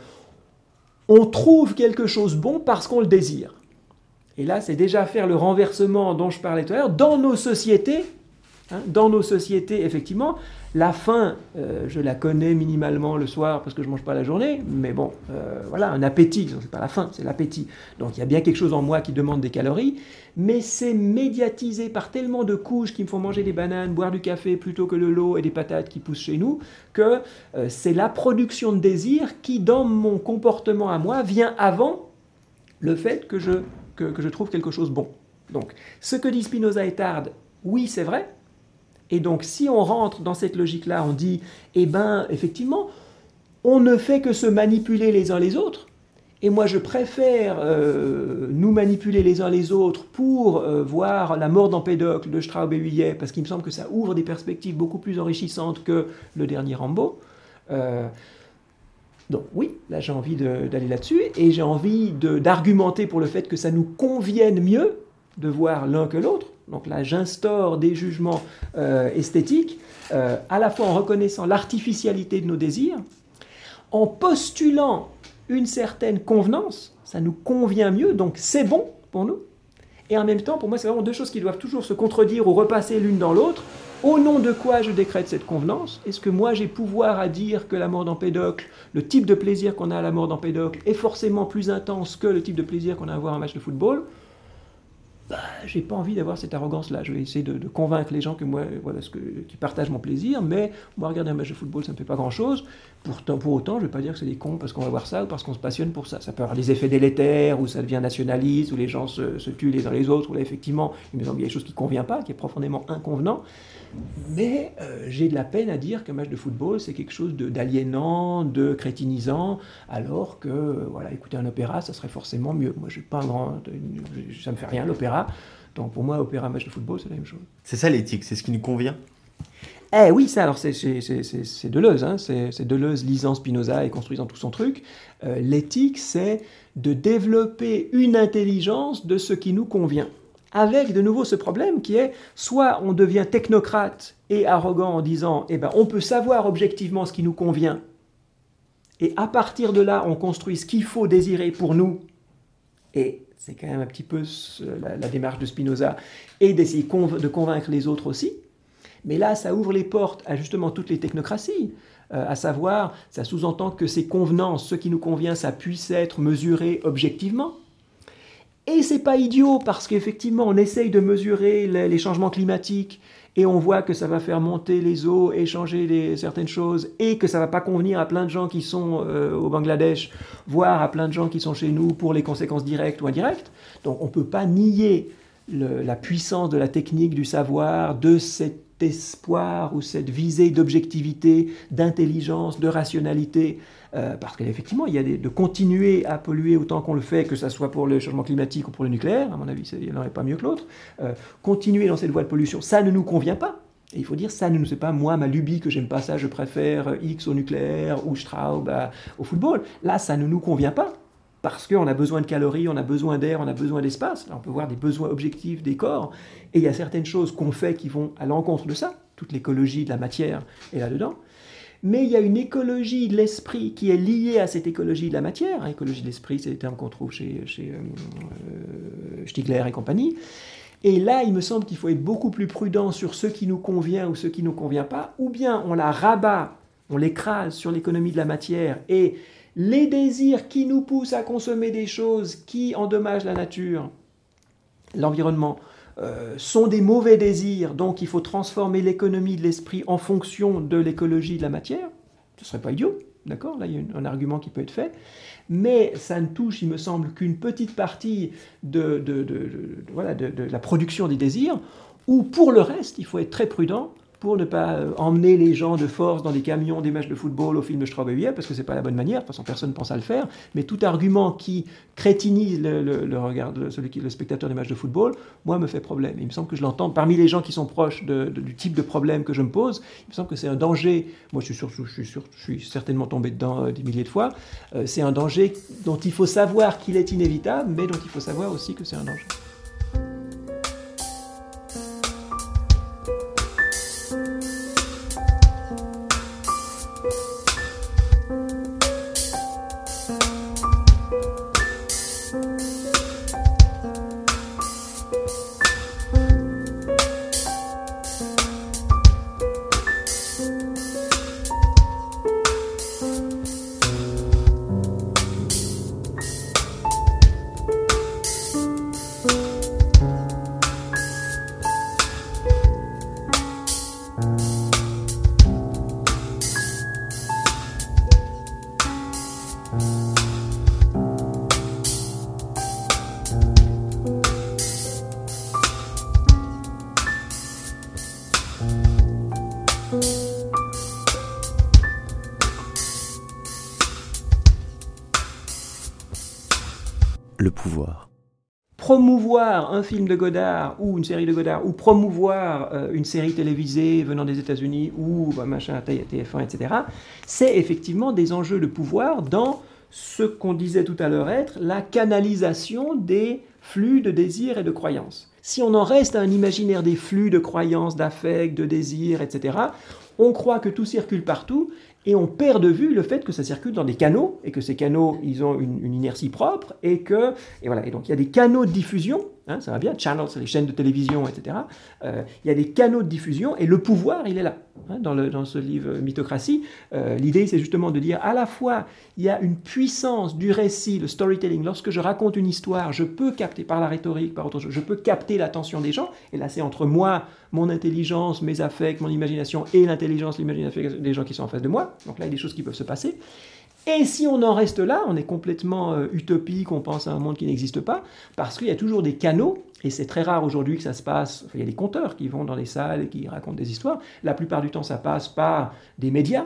on trouve quelque chose bon parce qu'on le désire. Et là, c'est déjà faire le renversement dont je parlais tout à l'heure. Dans nos sociétés, hein, dans nos sociétés, effectivement, la faim, euh, je la connais minimalement le soir parce que je ne mange pas la journée, mais bon, euh, voilà, un appétit, ce n'est pas la faim, c'est l'appétit. Donc il y a bien quelque chose en moi qui demande des calories, mais c'est médiatisé par tellement de couches qui me font manger des bananes, boire du café plutôt que de l'eau et des patates qui poussent chez nous, que euh, c'est la production de désir qui, dans mon comportement à moi, vient avant le fait que je, que, que je trouve quelque chose bon. Donc, ce que dit Spinoza et Tarde, oui, c'est vrai. Et donc, si on rentre dans cette logique-là, on dit, eh bien, effectivement, on ne fait que se manipuler les uns les autres. Et moi, je préfère euh, nous manipuler les uns les autres pour euh, voir la mort d'Empédocle de Strauss-Bewillet, parce qu'il me semble que ça ouvre des perspectives beaucoup plus enrichissantes que le dernier Rambo. Euh, donc oui, là j'ai envie de, d'aller là-dessus, et j'ai envie de, d'argumenter pour le fait que ça nous convienne mieux de voir l'un que l'autre. Donc là, j'instaure des jugements euh, esthétiques, euh, à la fois en reconnaissant l'artificialité de nos désirs, en postulant une certaine convenance, ça nous convient mieux, donc c'est bon pour nous. Et en même temps, pour moi, c'est vraiment deux choses qui doivent toujours se contredire ou repasser l'une dans l'autre. Au nom de quoi je décrète cette convenance? Est-ce que moi j'ai pouvoir à dire que la mort d'Empédocle, le type de plaisir qu'on a à la mort d'Empédocle est forcément plus intense que le type de plaisir qu'on a à voir un match de football? Bah, j'ai pas envie d'avoir cette arrogance-là. Je vais essayer de, de convaincre les gens que moi, voilà, ce que, qui partagent mon plaisir, mais moi, regarder un match de football, ça me fait pas grand-chose. Pourtant, pour autant, je vais pas dire que c'est des cons parce qu'on va voir ça ou parce qu'on se passionne pour ça. Ça peut avoir des effets délétères, ou ça devient nationaliste, où les gens se, se tuent les uns les autres, où là, effectivement, il me semble qu'il y a des choses qui ne conviennent pas, qui est profondément inconvenant. Mais euh, j'ai de la peine à dire qu'un match de football, c'est quelque chose de, d'aliénant, de crétinisant, alors que, euh, voilà, écouter un opéra, ça serait forcément mieux. Moi, j'ai pas un grand... Ça me fait rien, l'opéra. Donc, pour moi, opéra, match de football, c'est la même chose. C'est ça l'éthique, c'est ce qui nous convient. Eh oui, ça, alors c'est, c'est, c'est, c'est, c'est Deleuze, hein, c'est, c'est Deleuze lisant Spinoza et construisant tout son truc. Euh, l'éthique, c'est de développer une intelligence de ce qui nous convient. Avec de nouveau ce problème qui est, soit on devient technocrate et arrogant en disant, eh ben, on peut savoir objectivement ce qui nous convient, et à partir de là, on construit ce qu'il faut désirer pour nous, et c'est quand même un petit peu la, la démarche de Spinoza, et d'essayer conv- de convaincre les autres aussi. Mais là, ça ouvre les portes à justement toutes les technocraties, euh, à savoir, ça sous-entend que ces convenances, ce qui nous convient, ça puisse être mesuré objectivement. Et c'est pas idiot, parce qu'effectivement, on essaye de mesurer les, les changements climatiques, et on voit que ça va faire monter les eaux et changer les, certaines choses, et que ça va pas convenir à plein de gens qui sont euh, au Bangladesh, voire à plein de gens qui sont chez nous pour les conséquences directes ou indirectes. Donc on peut pas nier le, la puissance de la technique, du savoir, de cet espoir ou cette visée d'objectivité, d'intelligence, de rationalité, euh, parce qu'effectivement, il y a des, de continuer à polluer autant qu'on le fait, que ce soit pour le changement climatique ou pour le nucléaire, à mon avis, il n'y en aurait pas mieux que l'autre, euh, continuer dans cette voie de pollution, ça ne nous convient pas. Et il faut dire, ça ne nous c'est pas moi, ma lubie, que j'aime pas ça, je préfère X au nucléaire ou Straub à, au football. Là, ça ne nous convient pas. Parce qu'on a besoin de calories, on a besoin d'air, on a besoin d'espace. Là, on peut voir des besoins objectifs des corps. Et il y a certaines choses qu'on fait qui vont à l'encontre de ça. Toute l'écologie de la matière est là-dedans. Mais il y a une écologie de l'esprit qui est liée à cette écologie de la matière. Écologie de l'esprit, c'est des termes qu'on trouve chez, chez euh, Stigler et compagnie. Et là, il me semble qu'il faut être beaucoup plus prudent sur ce qui nous convient ou ce qui ne nous convient pas. Ou bien on la rabat, on l'écrase sur l'économie de la matière et les désirs qui nous poussent à consommer des choses qui endommagent la nature, l'environnement, euh, sont des mauvais désirs, donc il faut transformer l'économie de l'esprit en fonction de l'écologie de la matière. Ce ne serait pas idiot, d'accord ? Là, il y a un argument qui peut être fait. Mais ça ne touche, il me semble, qu'une petite partie de, de, de, de, de, voilà, de, de la production des désirs, où pour le reste, il faut être très prudent pour ne pas emmener les gens de force dans des camions, des matchs de football au film de Straub et Huillet, parce que c'est pas la bonne manière, de toute façon personne ne pense à le faire, mais tout argument qui crétinise le, le, le, regard, le, celui qui, le spectateur des matchs de football, moi, me fait problème. Et il me semble que je l'entends parmi les gens qui sont proches de, de, du type de problème que je me pose, il me semble que c'est un danger, moi je suis, sûr, je suis, sûr, je suis certainement tombé dedans euh, des milliers de fois, euh, c'est un danger dont il faut savoir qu'il est inévitable, mais dont il faut savoir aussi que c'est un danger. Le pouvoir. Promouvoir un film de Godard ou une série de Godard, ou promouvoir euh, une série télévisée venant des États-Unis ou bah, machin, T F un, et cetera, c'est effectivement des enjeux de pouvoir dans ce qu'on disait tout à l'heure être la canalisation des flux de désirs et de croyances. Si on en reste à un imaginaire des flux de croyances, d'affects, de désirs, et cetera, on croit que tout circule partout, et on perd de vue le fait que ça circule dans des canaux, et que ces canaux, ils ont une, une inertie propre, et que, et voilà, et donc il y a des canaux de diffusion, hein, ça va bien, channels, c'est les chaînes de télévision, et cetera. Euh, il y a des canaux de diffusion, et le pouvoir, il est là. Hein, dans, le, dans ce livre Mythocratie, euh, l'idée, c'est justement de dire, à la fois, il y a une puissance du récit, le storytelling. Lorsque je raconte une histoire, je peux capter, par la rhétorique, par autre chose, je peux capter l'attention des gens, et là, c'est entre moi, mon intelligence, mes affects, mon imagination, et l'intelligence, l'imagination des gens qui sont en face de moi. Donc là, il y a des choses qui peuvent se passer. Et si on en reste là, on est complètement euh, utopique, on pense à un monde qui n'existe pas, parce qu'il y a toujours des canaux, et c'est très rare aujourd'hui que ça se passe, enfin, il y a des conteurs qui vont dans les salles et qui racontent des histoires, la plupart du temps ça passe par des médias,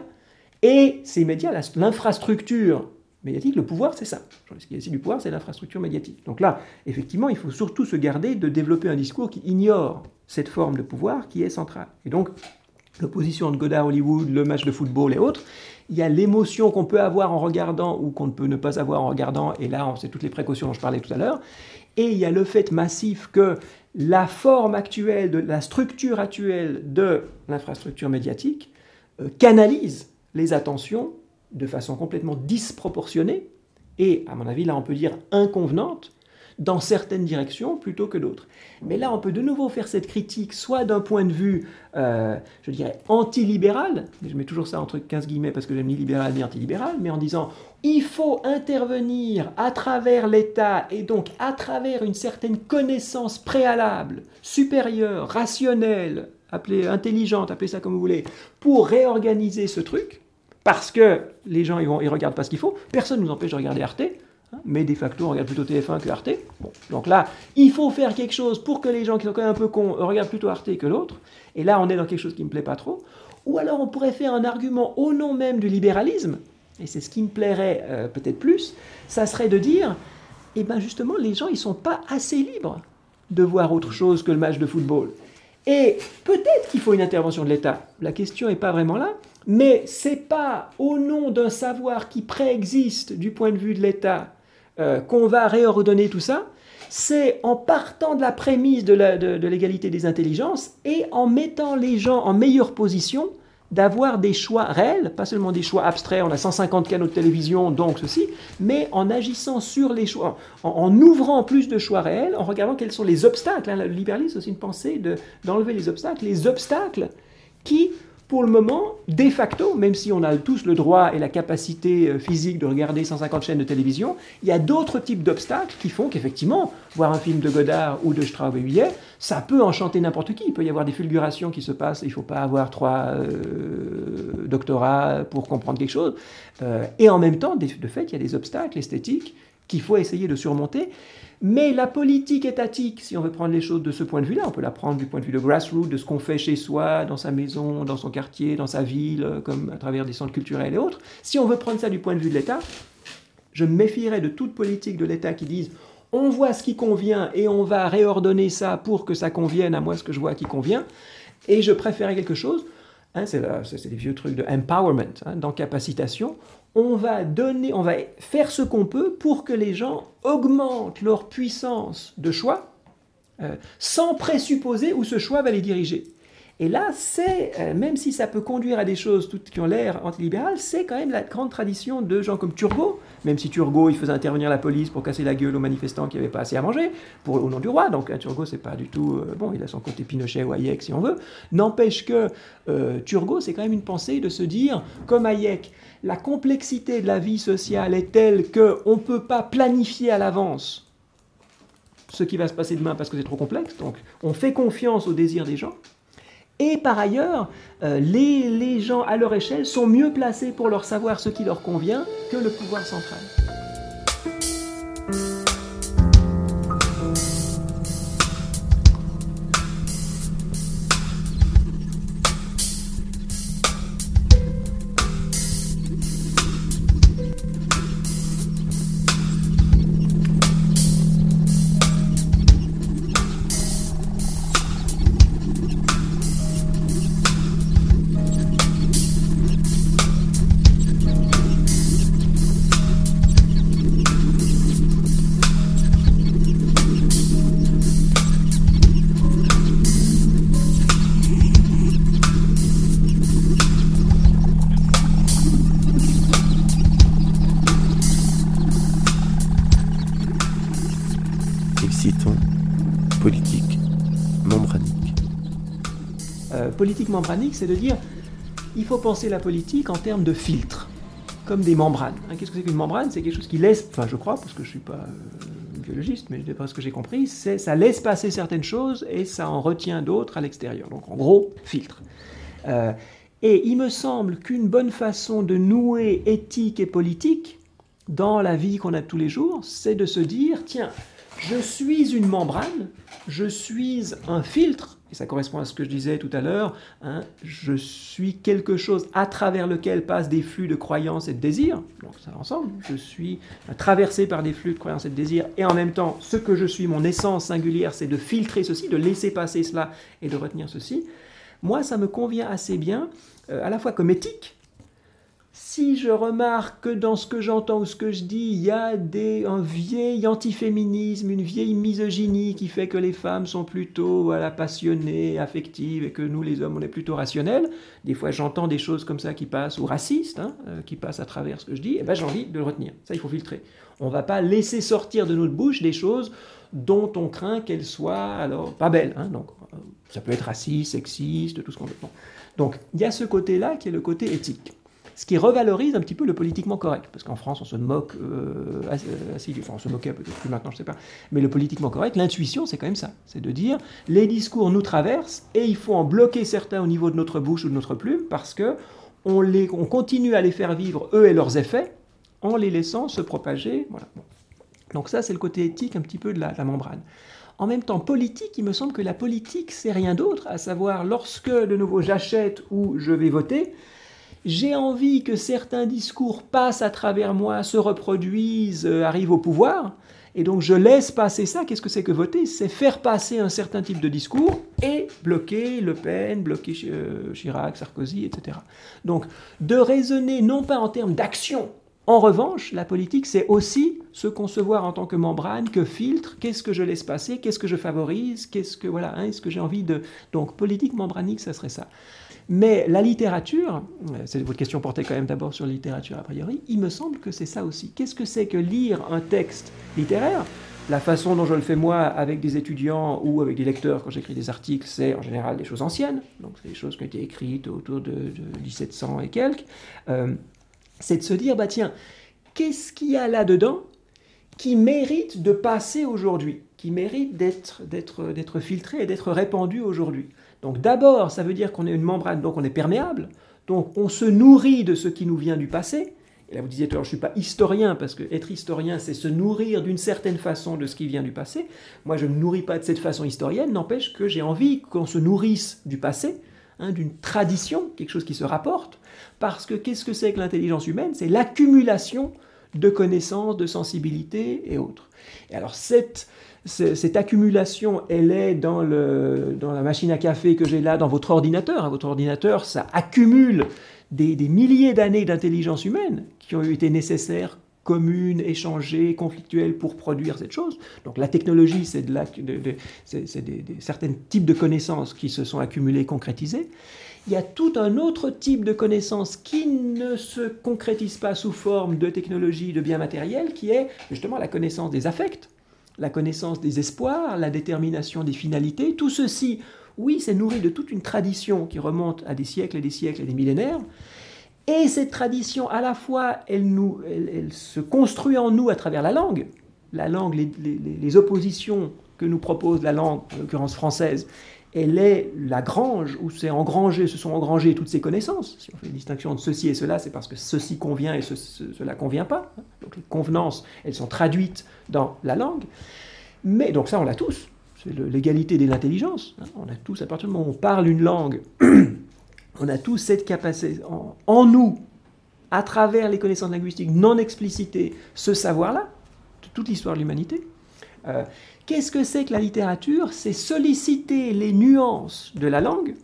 et ces médias, l'infrastructure médiatique, le pouvoir c'est ça. Ce qui est ici du pouvoir, c'est l'infrastructure médiatique. Donc là, effectivement, il faut surtout se garder de développer un discours qui ignore cette forme de pouvoir qui est centrale. Et donc, l'opposition de Godard, Hollywood, le match de football et autres, il y a l'émotion qu'on peut avoir en regardant ou qu'on ne peut ne pas avoir en regardant, et là, c'est toutes les précautions dont je parlais tout à l'heure, et il y a le fait massif que la forme actuelle, de la structure actuelle de l'infrastructure médiatique euh, canalise les attentions de façon complètement disproportionnée et, à mon avis, là, on peut dire inconvenante, dans certaines directions plutôt que d'autres. Mais là, on peut de nouveau faire cette critique, soit d'un point de vue, euh, je dirais, antilibéral, je mets toujours ça entre quinze guillemets parce que j'aime ni libéral ni antilibéral, mais en disant, il faut intervenir à travers l'État et donc à travers une certaine connaissance préalable, supérieure, rationnelle, appelée intelligente, appelez ça comme vous voulez, pour réorganiser ce truc, parce que les gens, ils ne ils regardent pas ce qu'il faut, personne ne nous empêche de regarder Arte. hein, mais de facto on regarde plutôt T F un que Arte. Bon, donc là, il faut faire quelque chose pour que les gens qui sont quand même un peu cons regardent plutôt Arte que l'autre, et là on est dans quelque chose qui ne me plaît pas trop. Ou alors on pourrait faire un argument au nom même du libéralisme, et c'est ce qui me plairait euh, peut-être plus, ça serait de dire, eh bien justement les gens ils ne sont pas assez libres de voir autre chose que le match de football. Et peut-être qu'il faut une intervention de l'État, la question n'est pas vraiment là, mais ce n'est pas au nom d'un savoir qui préexiste du point de vue de l'État euh, qu'on va réordonner tout ça, c'est en partant de la prémisse de, la, de, de l'égalité des intelligences et en mettant les gens en meilleure position d'avoir des choix réels, pas seulement des choix abstraits, on a cent cinquante canaux de télévision, donc ceci, mais en agissant sur les choix, en, en ouvrant plus de choix réels, en regardant quels sont les obstacles. Hein, le libéralisme, c'est aussi une pensée de, d'enlever les obstacles, les obstacles qui, pour le moment, de facto, même si on a tous le droit et la capacité physique de regarder cent cinquante chaînes de télévision, il y a d'autres types d'obstacles qui font qu'effectivement, voir un film de Godard ou de Strauss et Huillet, ça peut enchanter n'importe qui. Il peut y avoir des fulgurations qui se passent, il ne faut pas avoir trois euh, doctorats pour comprendre quelque chose. Euh, et en même temps, de fait, il y a des obstacles esthétiques qu'il faut essayer de surmonter. Mais la politique étatique, si on veut prendre les choses de ce point de vue-là, on peut la prendre du point de vue de grassroots, de ce qu'on fait chez soi, dans sa maison, dans son quartier, dans sa ville, comme à travers des centres culturels et autres. Si on veut prendre ça du point de vue de l'État, je me méfierais de toute politique de l'État qui dise « on voit ce qui convient et on va réordonner ça pour que ça convienne à moi ce que je vois qui convient ». Et je préférais quelque chose, hein, c'est, la, c'est des vieux trucs de empowerment, hein, d'encapacitation. On va donner, on va faire ce qu'on peut pour que les gens augmentent leur puissance de choix, euh, sans présupposer où ce choix va les diriger. Et là, c'est, euh, même si ça peut conduire à des choses toutes qui ont l'air antilibérales, c'est quand même la grande tradition de gens comme Turgot, même si Turgot, il faisait intervenir la police pour casser la gueule aux manifestants qui n'avaient pas assez à manger, pour, au nom du roi, donc hein, Turgot, c'est pas du tout... Euh, bon, il a son côté Pinochet ou Hayek, si on veut. N'empêche que euh, Turgot, c'est quand même une pensée de se dire, comme Hayek, la complexité de la vie sociale est telle qu'on ne peut pas planifier à l'avance ce qui va se passer demain parce que c'est trop complexe, donc on fait confiance au désir des gens. Et par ailleurs, euh, les, les gens à leur échelle sont mieux placés pour leur savoir ce qui leur convient que le pouvoir central. Citons politique membranique. Euh, politique membranique, c'est de dire il faut penser la politique en termes de filtres, comme des membranes. Hein, qu'est-ce que c'est qu'une membrane ? C'est quelque chose qui laisse, enfin je crois, parce que je ne suis pas euh, biologiste, mais d'après ce que j'ai compris, c'est, ça laisse passer certaines choses et ça en retient d'autres à l'extérieur. Donc en gros, filtre. Euh, et il me semble qu'une bonne façon de nouer éthique et politique dans la vie qu'on a tous les jours, c'est de se dire, tiens, je suis une membrane, je suis un filtre, et ça correspond à ce que je disais tout à l'heure, hein, je suis quelque chose à travers lequel passent des flux de croyances et de désirs, donc ça va ensemble, je suis traversé par des flux de croyances et de désirs, et en même temps, ce que je suis, mon essence singulière, c'est de filtrer ceci, de laisser passer cela et de retenir ceci. Moi, ça me convient assez bien, euh, à la fois comme éthique. Si je remarque que dans ce que j'entends ou ce que je dis, il y a des, un vieil antiféminisme, une vieille misogynie qui fait que les femmes sont plutôt voilà, passionnées, affectives, et que nous, les hommes, on est plutôt rationnels, des fois j'entends des choses comme ça qui passent, ou racistes, hein, euh, qui passent à travers ce que je dis, et ben j'ai envie de le retenir. Ça, il faut filtrer. On ne va pas laisser sortir de notre bouche des choses dont on craint qu'elles soient alors pas belles. Hein, donc, euh, ça peut être raciste, sexiste, tout ce qu'on veut. Bon. Donc, il y a ce côté-là qui est le côté éthique. Ce qui revalorise un petit peu le politiquement correct, parce qu'en France on se moque euh, assez, enfin on se moquait peut-être plus maintenant, je ne sais pas, mais le politiquement correct, l'intuition c'est quand même ça, c'est de dire les discours nous traversent et il faut en bloquer certains au niveau de notre bouche ou de notre plume parce que on, les, on continue à les faire vivre eux et leurs effets en les laissant se propager. Voilà. Bon. Donc ça, c'est le côté éthique un petit peu de la, de la membrane. En même temps, politique, il me semble que la politique, c'est rien d'autre, à savoir lorsque, de nouveau, j'achète ou je vais voter, j'ai envie que certains discours passent à travers moi, se reproduisent, euh, arrivent au pouvoir, et donc je laisse passer ça. Qu'est-ce que c'est que voter? C'est faire passer un certain type de discours et bloquer Le Pen, bloquer euh, Chirac, Sarkozy, et cetera. Donc, de raisonner non pas en termes d'action. En revanche, la politique, c'est aussi se concevoir en tant que membrane, que filtre, qu'est-ce que je laisse passer, qu'est-ce que je favorise, qu'est-ce que, voilà, hein, est-ce que j'ai envie de... Donc, politique membranique, ça serait ça. Mais la littérature, c'est, votre question portait quand même d'abord sur la littérature a priori, il me semble que c'est ça aussi. Qu'est-ce que c'est que lire un texte littéraire? La façon dont je le fais moi avec des étudiants ou avec des lecteurs quand j'écris des articles, c'est en général des choses anciennes, donc c'est des choses qui ont été écrites autour de, de dix-sept cents et quelques. Euh, c'est de se dire, bah tiens, qu'est-ce qu'il y a là-dedans qui mérite de passer aujourd'hui, qui mérite d'être, d'être, d'être filtré et d'être répandu aujourd'hui. Donc d'abord, ça veut dire qu'on est une membrane, donc on est perméable, donc on se nourrit de ce qui nous vient du passé. Et là vous disiez, alors je ne suis pas historien, parce que être historien, c'est se nourrir d'une certaine façon de ce qui vient du passé. Moi, je ne me nourris pas de cette façon historienne, n'empêche que j'ai envie qu'on se nourrisse du passé, hein, d'une tradition, quelque chose qui se rapporte, parce que qu'est-ce que c'est que l'intelligence humaine? C'est l'accumulation de connaissances, de sensibilités et autres. Et alors cette, cette accumulation, elle est dans, le, dans la machine à café que j'ai là, dans votre ordinateur. Votre ordinateur, ça accumule des, des milliers d'années d'intelligence humaine qui ont été nécessaires, communes, échangées, conflictuelles pour produire cette chose. Donc la technologie, c'est, de la, de, de, c'est, c'est des, des, certains types de connaissances qui se sont accumulées, concrétisées. Il y a tout un autre type de connaissances qui ne se concrétise pas sous forme de technologie, de biens matériels, qui est justement la connaissance des affects, la connaissance des espoirs, la détermination des finalités. Tout ceci, oui, c'est nourri de toute une tradition qui remonte à des siècles et des siècles et des millénaires. Et cette tradition, à la fois, elle, nous, elle, elle se construit en nous à travers la langue. La langue, les, les, les oppositions que nous propose la langue, en l'occurrence française, elle est la grange où c'est engrangé, se sont engrangées toutes ces connaissances. Si on fait une distinction entre ceci et cela, c'est parce que ceci convient et ce, ce, cela ne convient pas. Donc les convenances, elles sont traduites dans la langue. Mais donc ça, on l'a tous. C'est le, l'égalité de l'intelligence. On a tous, à partir du moment où on parle une langue, on a tous cette capacité en, en nous, à travers les connaissances linguistiques non explicitées, ce savoir-là, de toute l'histoire de l'humanité. Euh, Qu'est-ce que c'est que la littérature? C'est solliciter les nuances de la langue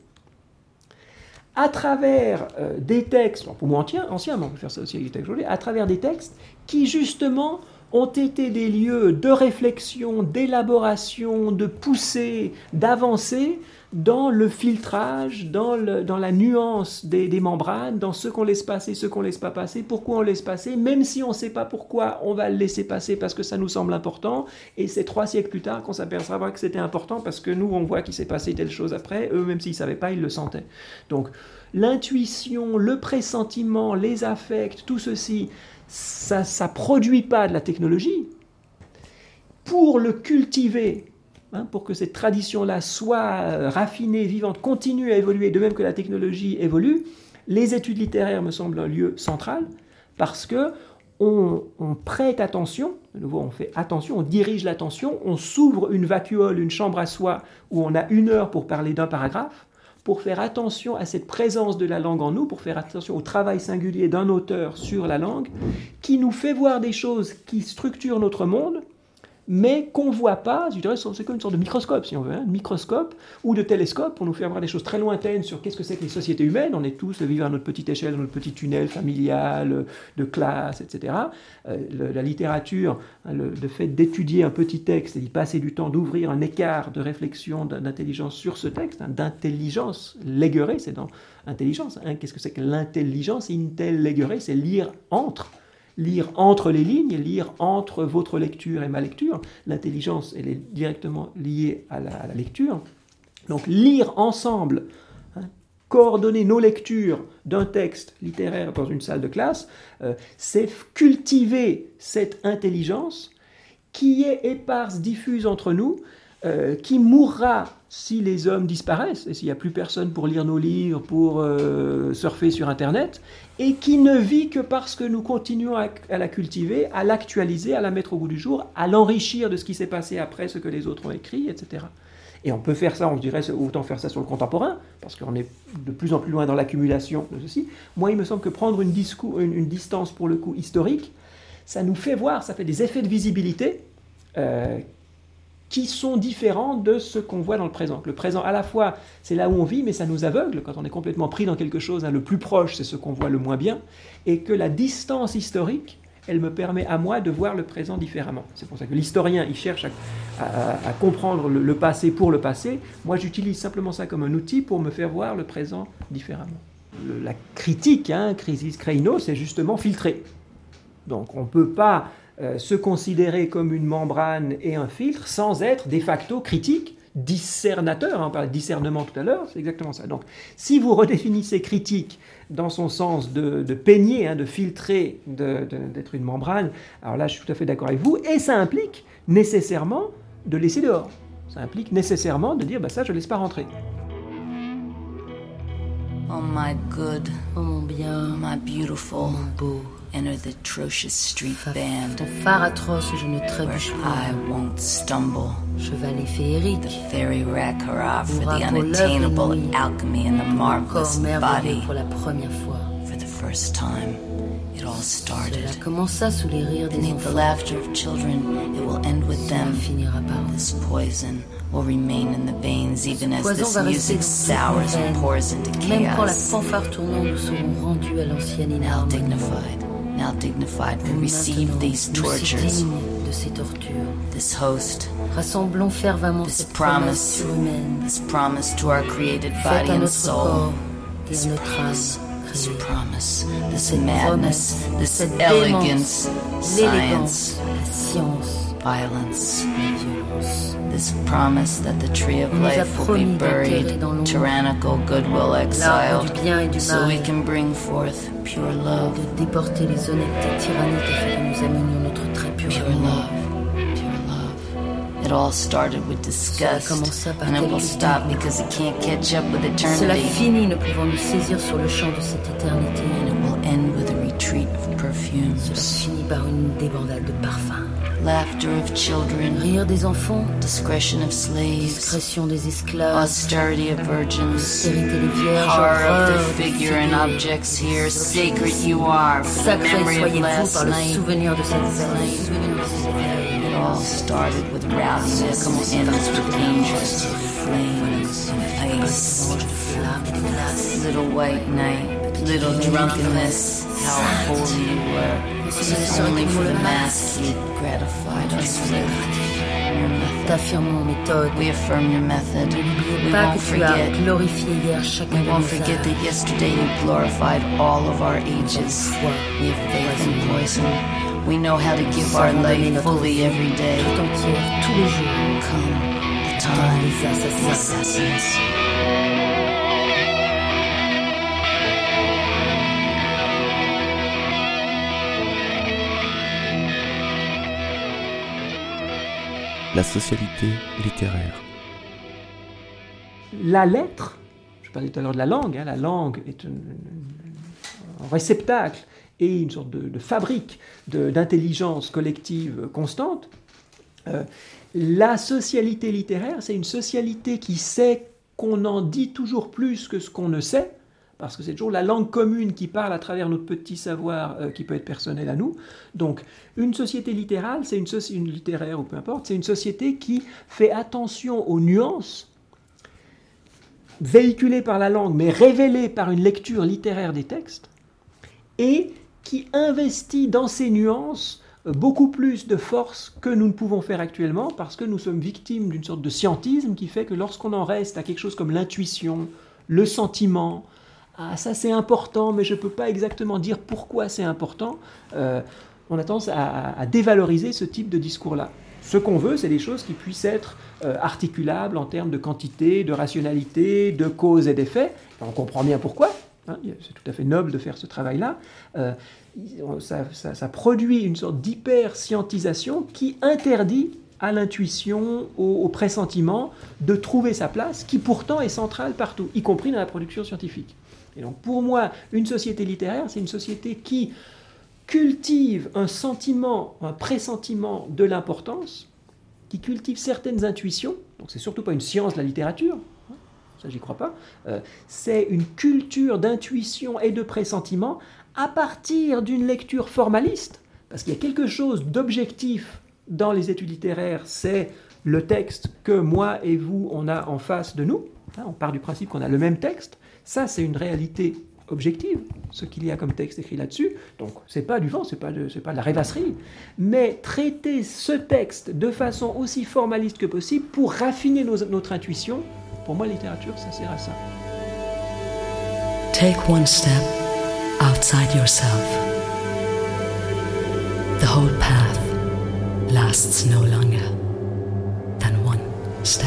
à travers euh, des textes, pour moi anciens, anciens, mais on peut faire ça aussi avec des textes aujourd'hui, à travers des textes qui justement ont été des lieux de réflexion, d'élaboration, de poussée, d'avancée dans le filtrage, dans, le, dans la nuance des, des membranes, dans ce qu'on laisse passer, ce qu'on ne laisse pas passer, pourquoi on laisse passer, même si on ne sait pas pourquoi, on va le laisser passer parce que ça nous semble important, et c'est trois siècles plus tard qu'on s'apercevra que c'était important parce que nous, on voit qu'il s'est passé telle chose après, eux, même s'ils ne savaient pas, ils le sentaient. Donc, l'intuition, le pressentiment, les affects, tout ceci, ça ne produit pas de la technologie. Pour le cultiver, hein, pour que cette tradition-là soit raffinée, vivante, continue à évoluer, de même que la technologie évolue, les études littéraires me semblent un lieu central, parce que on, on prête attention, de nouveau on fait attention, on dirige l'attention, on s'ouvre une vacuole, une chambre à soi, où on a une heure pour parler d'un paragraphe, pour faire attention à cette présence de la langue en nous, pour faire attention au travail singulier d'un auteur sur la langue, qui nous fait voir des choses qui structurent notre monde, mais qu'on ne voit pas, je dirais, c'est comme une sorte de microscope, si on veut, hein, de microscope ou de télescope, pour nous faire voir des choses très lointaines sur qu'est-ce que c'est que les sociétés humaines. On est tous vivre à notre petite échelle, dans notre petit tunnel familial, de classe, et cetera. Euh, le, la littérature, hein, le, le fait d'étudier un petit texte et d'y passer du temps, d'ouvrir un écart de réflexion, d'intelligence sur ce texte, hein, d'intelligence léguerée, c'est dans intelligence. Hein, qu'est-ce que c'est que l'intelligence? Intelléguerée, c'est lire entre. Lire entre les lignes, lire entre votre lecture et ma lecture. L'intelligence, elle est directement liée à la, à la lecture. Donc lire ensemble, hein, coordonner nos lectures d'un texte littéraire dans une salle de classe, euh, c'est cultiver cette intelligence qui est éparse, diffuse entre nous, euh, qui mourra si les hommes disparaissent, et s'il n'y a plus personne pour lire nos livres, pour euh, surfer sur Internet, et qui ne vit que parce que nous continuons à, à la cultiver, à l'actualiser, à la mettre au goût du jour, à l'enrichir de ce qui s'est passé après ce que les autres ont écrit, et cetera. Et on peut faire ça, on se dirait, autant faire ça sur le contemporain, parce qu'on est de plus en plus loin dans l'accumulation de ceci. Moi, il me semble que prendre une, discours, une, une distance, pour le coup, historique, ça nous fait voir, ça fait des effets de visibilité euh, qui sont différents de ce qu'on voit dans le présent. Le présent, à la fois, c'est là où on vit, mais ça nous aveugle quand on est complètement pris dans quelque chose. Hein, le plus proche, c'est ce qu'on voit le moins bien, et que la distance historique, elle me permet à moi de voir le présent différemment. C'est pour ça que l'historien, il cherche à, à, à comprendre le, le passé pour le passé. Moi, j'utilise simplement ça comme un outil pour me faire voir le présent différemment. Le, la critique, hein, crisis kreino, c'est justement filtrer. Donc, on ne peut pas euh, se considérer comme une membrane et un filtre sans être de facto critique, discernateur. Hein, on parlait de discernement tout à l'heure, c'est exactement ça. Donc, si vous redéfinissez critique dans son sens de, de peigner, hein, de filtrer, de, de, d'être une membrane, alors là, je suis tout à fait d'accord avec vous, et ça implique nécessairement de laisser dehors. Ça implique nécessairement de dire, bah, ça, je ne laisse pas rentrer. Oh my good, oh mon bien, my beautiful, mon beau, enter the atrocious street band. Ton phare atroce, je ne trébuche pas. I won't stumble. Chevalet féerique. The fairy rack hurrah for the unattainable alchemy and the marvelous body. Pour la première fois. For the first time, it all started. Cela commença sous les rires des Beneath enfants. the laughter of children, it will end with them. Finira par this poison will remain in the veins even as this music sours and pours into chaos. Même quand la fanfare tournante, nous serons rendus à l'ancienne Now dignified, now dignified, we receive these tortures. De ces tortures. This host, rassemblons fervemment this cette promise, humaine. This promise to our created Faites body and soul. This promise, this promise, this madness, this elegance, science, la science, violence, la violence. This promise that the tree of life will be buried, tyrannical goodwill exiled, so we can bring forth pure love. De déporter les honnêtetés tyranniques afin que nous amenions notre très pur love. Pure love. It all started with disgust, and it will stop because it can't catch up with eternity. Cela finit, ne pouvons nous saisir sur le champ de cette éternité. And it will end with a retreat of perfumes. Cela finit par une débandade de parfums. Laughter of children, rire des enfants, discretion of slaves, discrétion des esclaves, austerity of virgins, austérité des vierges, horror of their figure and objects here. Sacred you are for the memory of last night. Souvenir de cette veille. It all started with rowdiness and ends with dangerous flames and ice. Little white night, little drunkenness, how holy you were. Only for the mask you gratified us with your method. T'affirmons méthode. We affirm your method. We Pas won't que tu as forget. glorifié hier chacun We won't forget that yesterday you glorified all of our ages. We have faith in poison. We know how to give our life fully every day. Tout entière, tous les jours. Come, the time, the assassins. La socialité littéraire. La lettre, je parlais tout à l'heure de la langue, hein, la langue est un, un réceptacle et une sorte de, de fabrique de, d'intelligence collective constante. Euh, la socialité littéraire, c'est une socialité qui sait qu'on en dit toujours plus que ce qu'on ne sait, parce que c'est toujours la langue commune qui parle à travers notre petit savoir euh, qui peut être personnel à nous. Donc, une société littérale, c'est une, soci- une littéraire ou peu importe, c'est une société qui fait attention aux nuances véhiculées par la langue, mais révélées par une lecture littéraire des textes, et qui investit dans ces nuances euh, beaucoup plus de force que nous ne pouvons faire actuellement, parce que nous sommes victimes d'une sorte de scientisme qui fait que lorsqu'on en reste à quelque chose comme l'intuition, le sentiment, ah, ça c'est important, mais je ne peux pas exactement dire pourquoi c'est important. Euh, on a tendance à, à dévaloriser ce type de discours-là. Ce qu'on veut, c'est des choses qui puissent être euh, articulables en termes de quantité, de rationalité, de cause et d'effet. Et on comprend bien pourquoi. Hein, c'est tout à fait noble de faire ce travail-là. Euh, ça, ça, ça produit une sorte d'hyper-scientisation qui interdit à l'intuition, au, au pressentiment, de trouver sa place, qui pourtant est centrale partout, y compris dans la production scientifique. Et donc pour moi, une société littéraire, c'est une société qui cultive un sentiment, un pressentiment de l'importance, qui cultive certaines intuitions, donc c'est surtout pas une science de la littérature, hein, ça j'y crois pas, euh, c'est une culture d'intuition et de pressentiment à partir d'une lecture formaliste, parce qu'il y a quelque chose d'objectif dans les études littéraires, c'est le texte que moi et vous, on a en face de nous, hein, on part du principe qu'on a le même texte, ça c'est une réalité objective, ce qu'il y a comme texte écrit là-dessus, donc c'est pas du vent, c'est pas de, c'est pas de la rêvasserie, mais traiter ce texte de façon aussi formaliste que possible pour raffiner nos, notre intuition, pour moi la littérature ça sert à ça. Take one step outside yourself. The whole path lasts no longer than one step.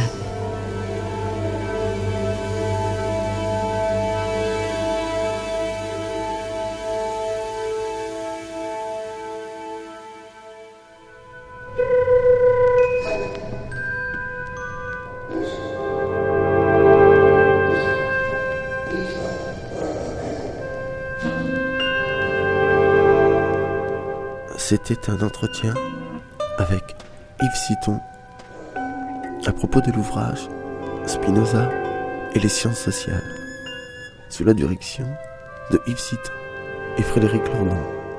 C'était un entretien avec Yves Citon à propos de l'ouvrage Spinoza et les sciences sociales, sous la direction de Yves Citon et Frédéric Lordon.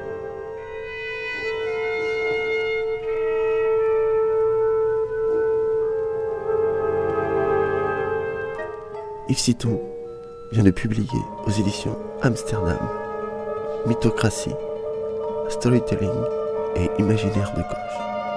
Yves Citon vient de publier aux éditions Amsterdam Mythocratie, Storytelling et Imaginaire de gauche.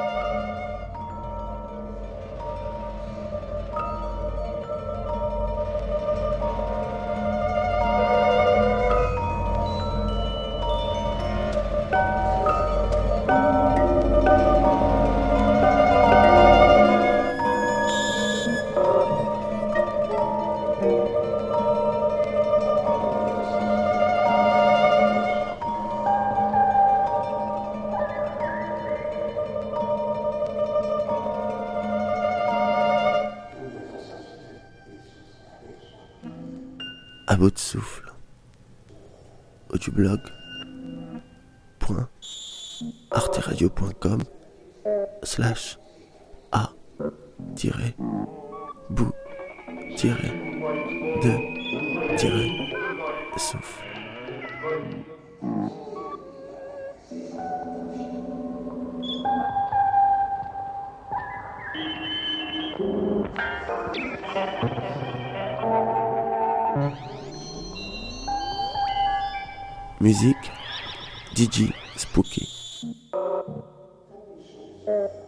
À bout de souffle. Audioblog point arteradio point com slash a tiret bout tiret de tiret souffle. Musique D J Spooky.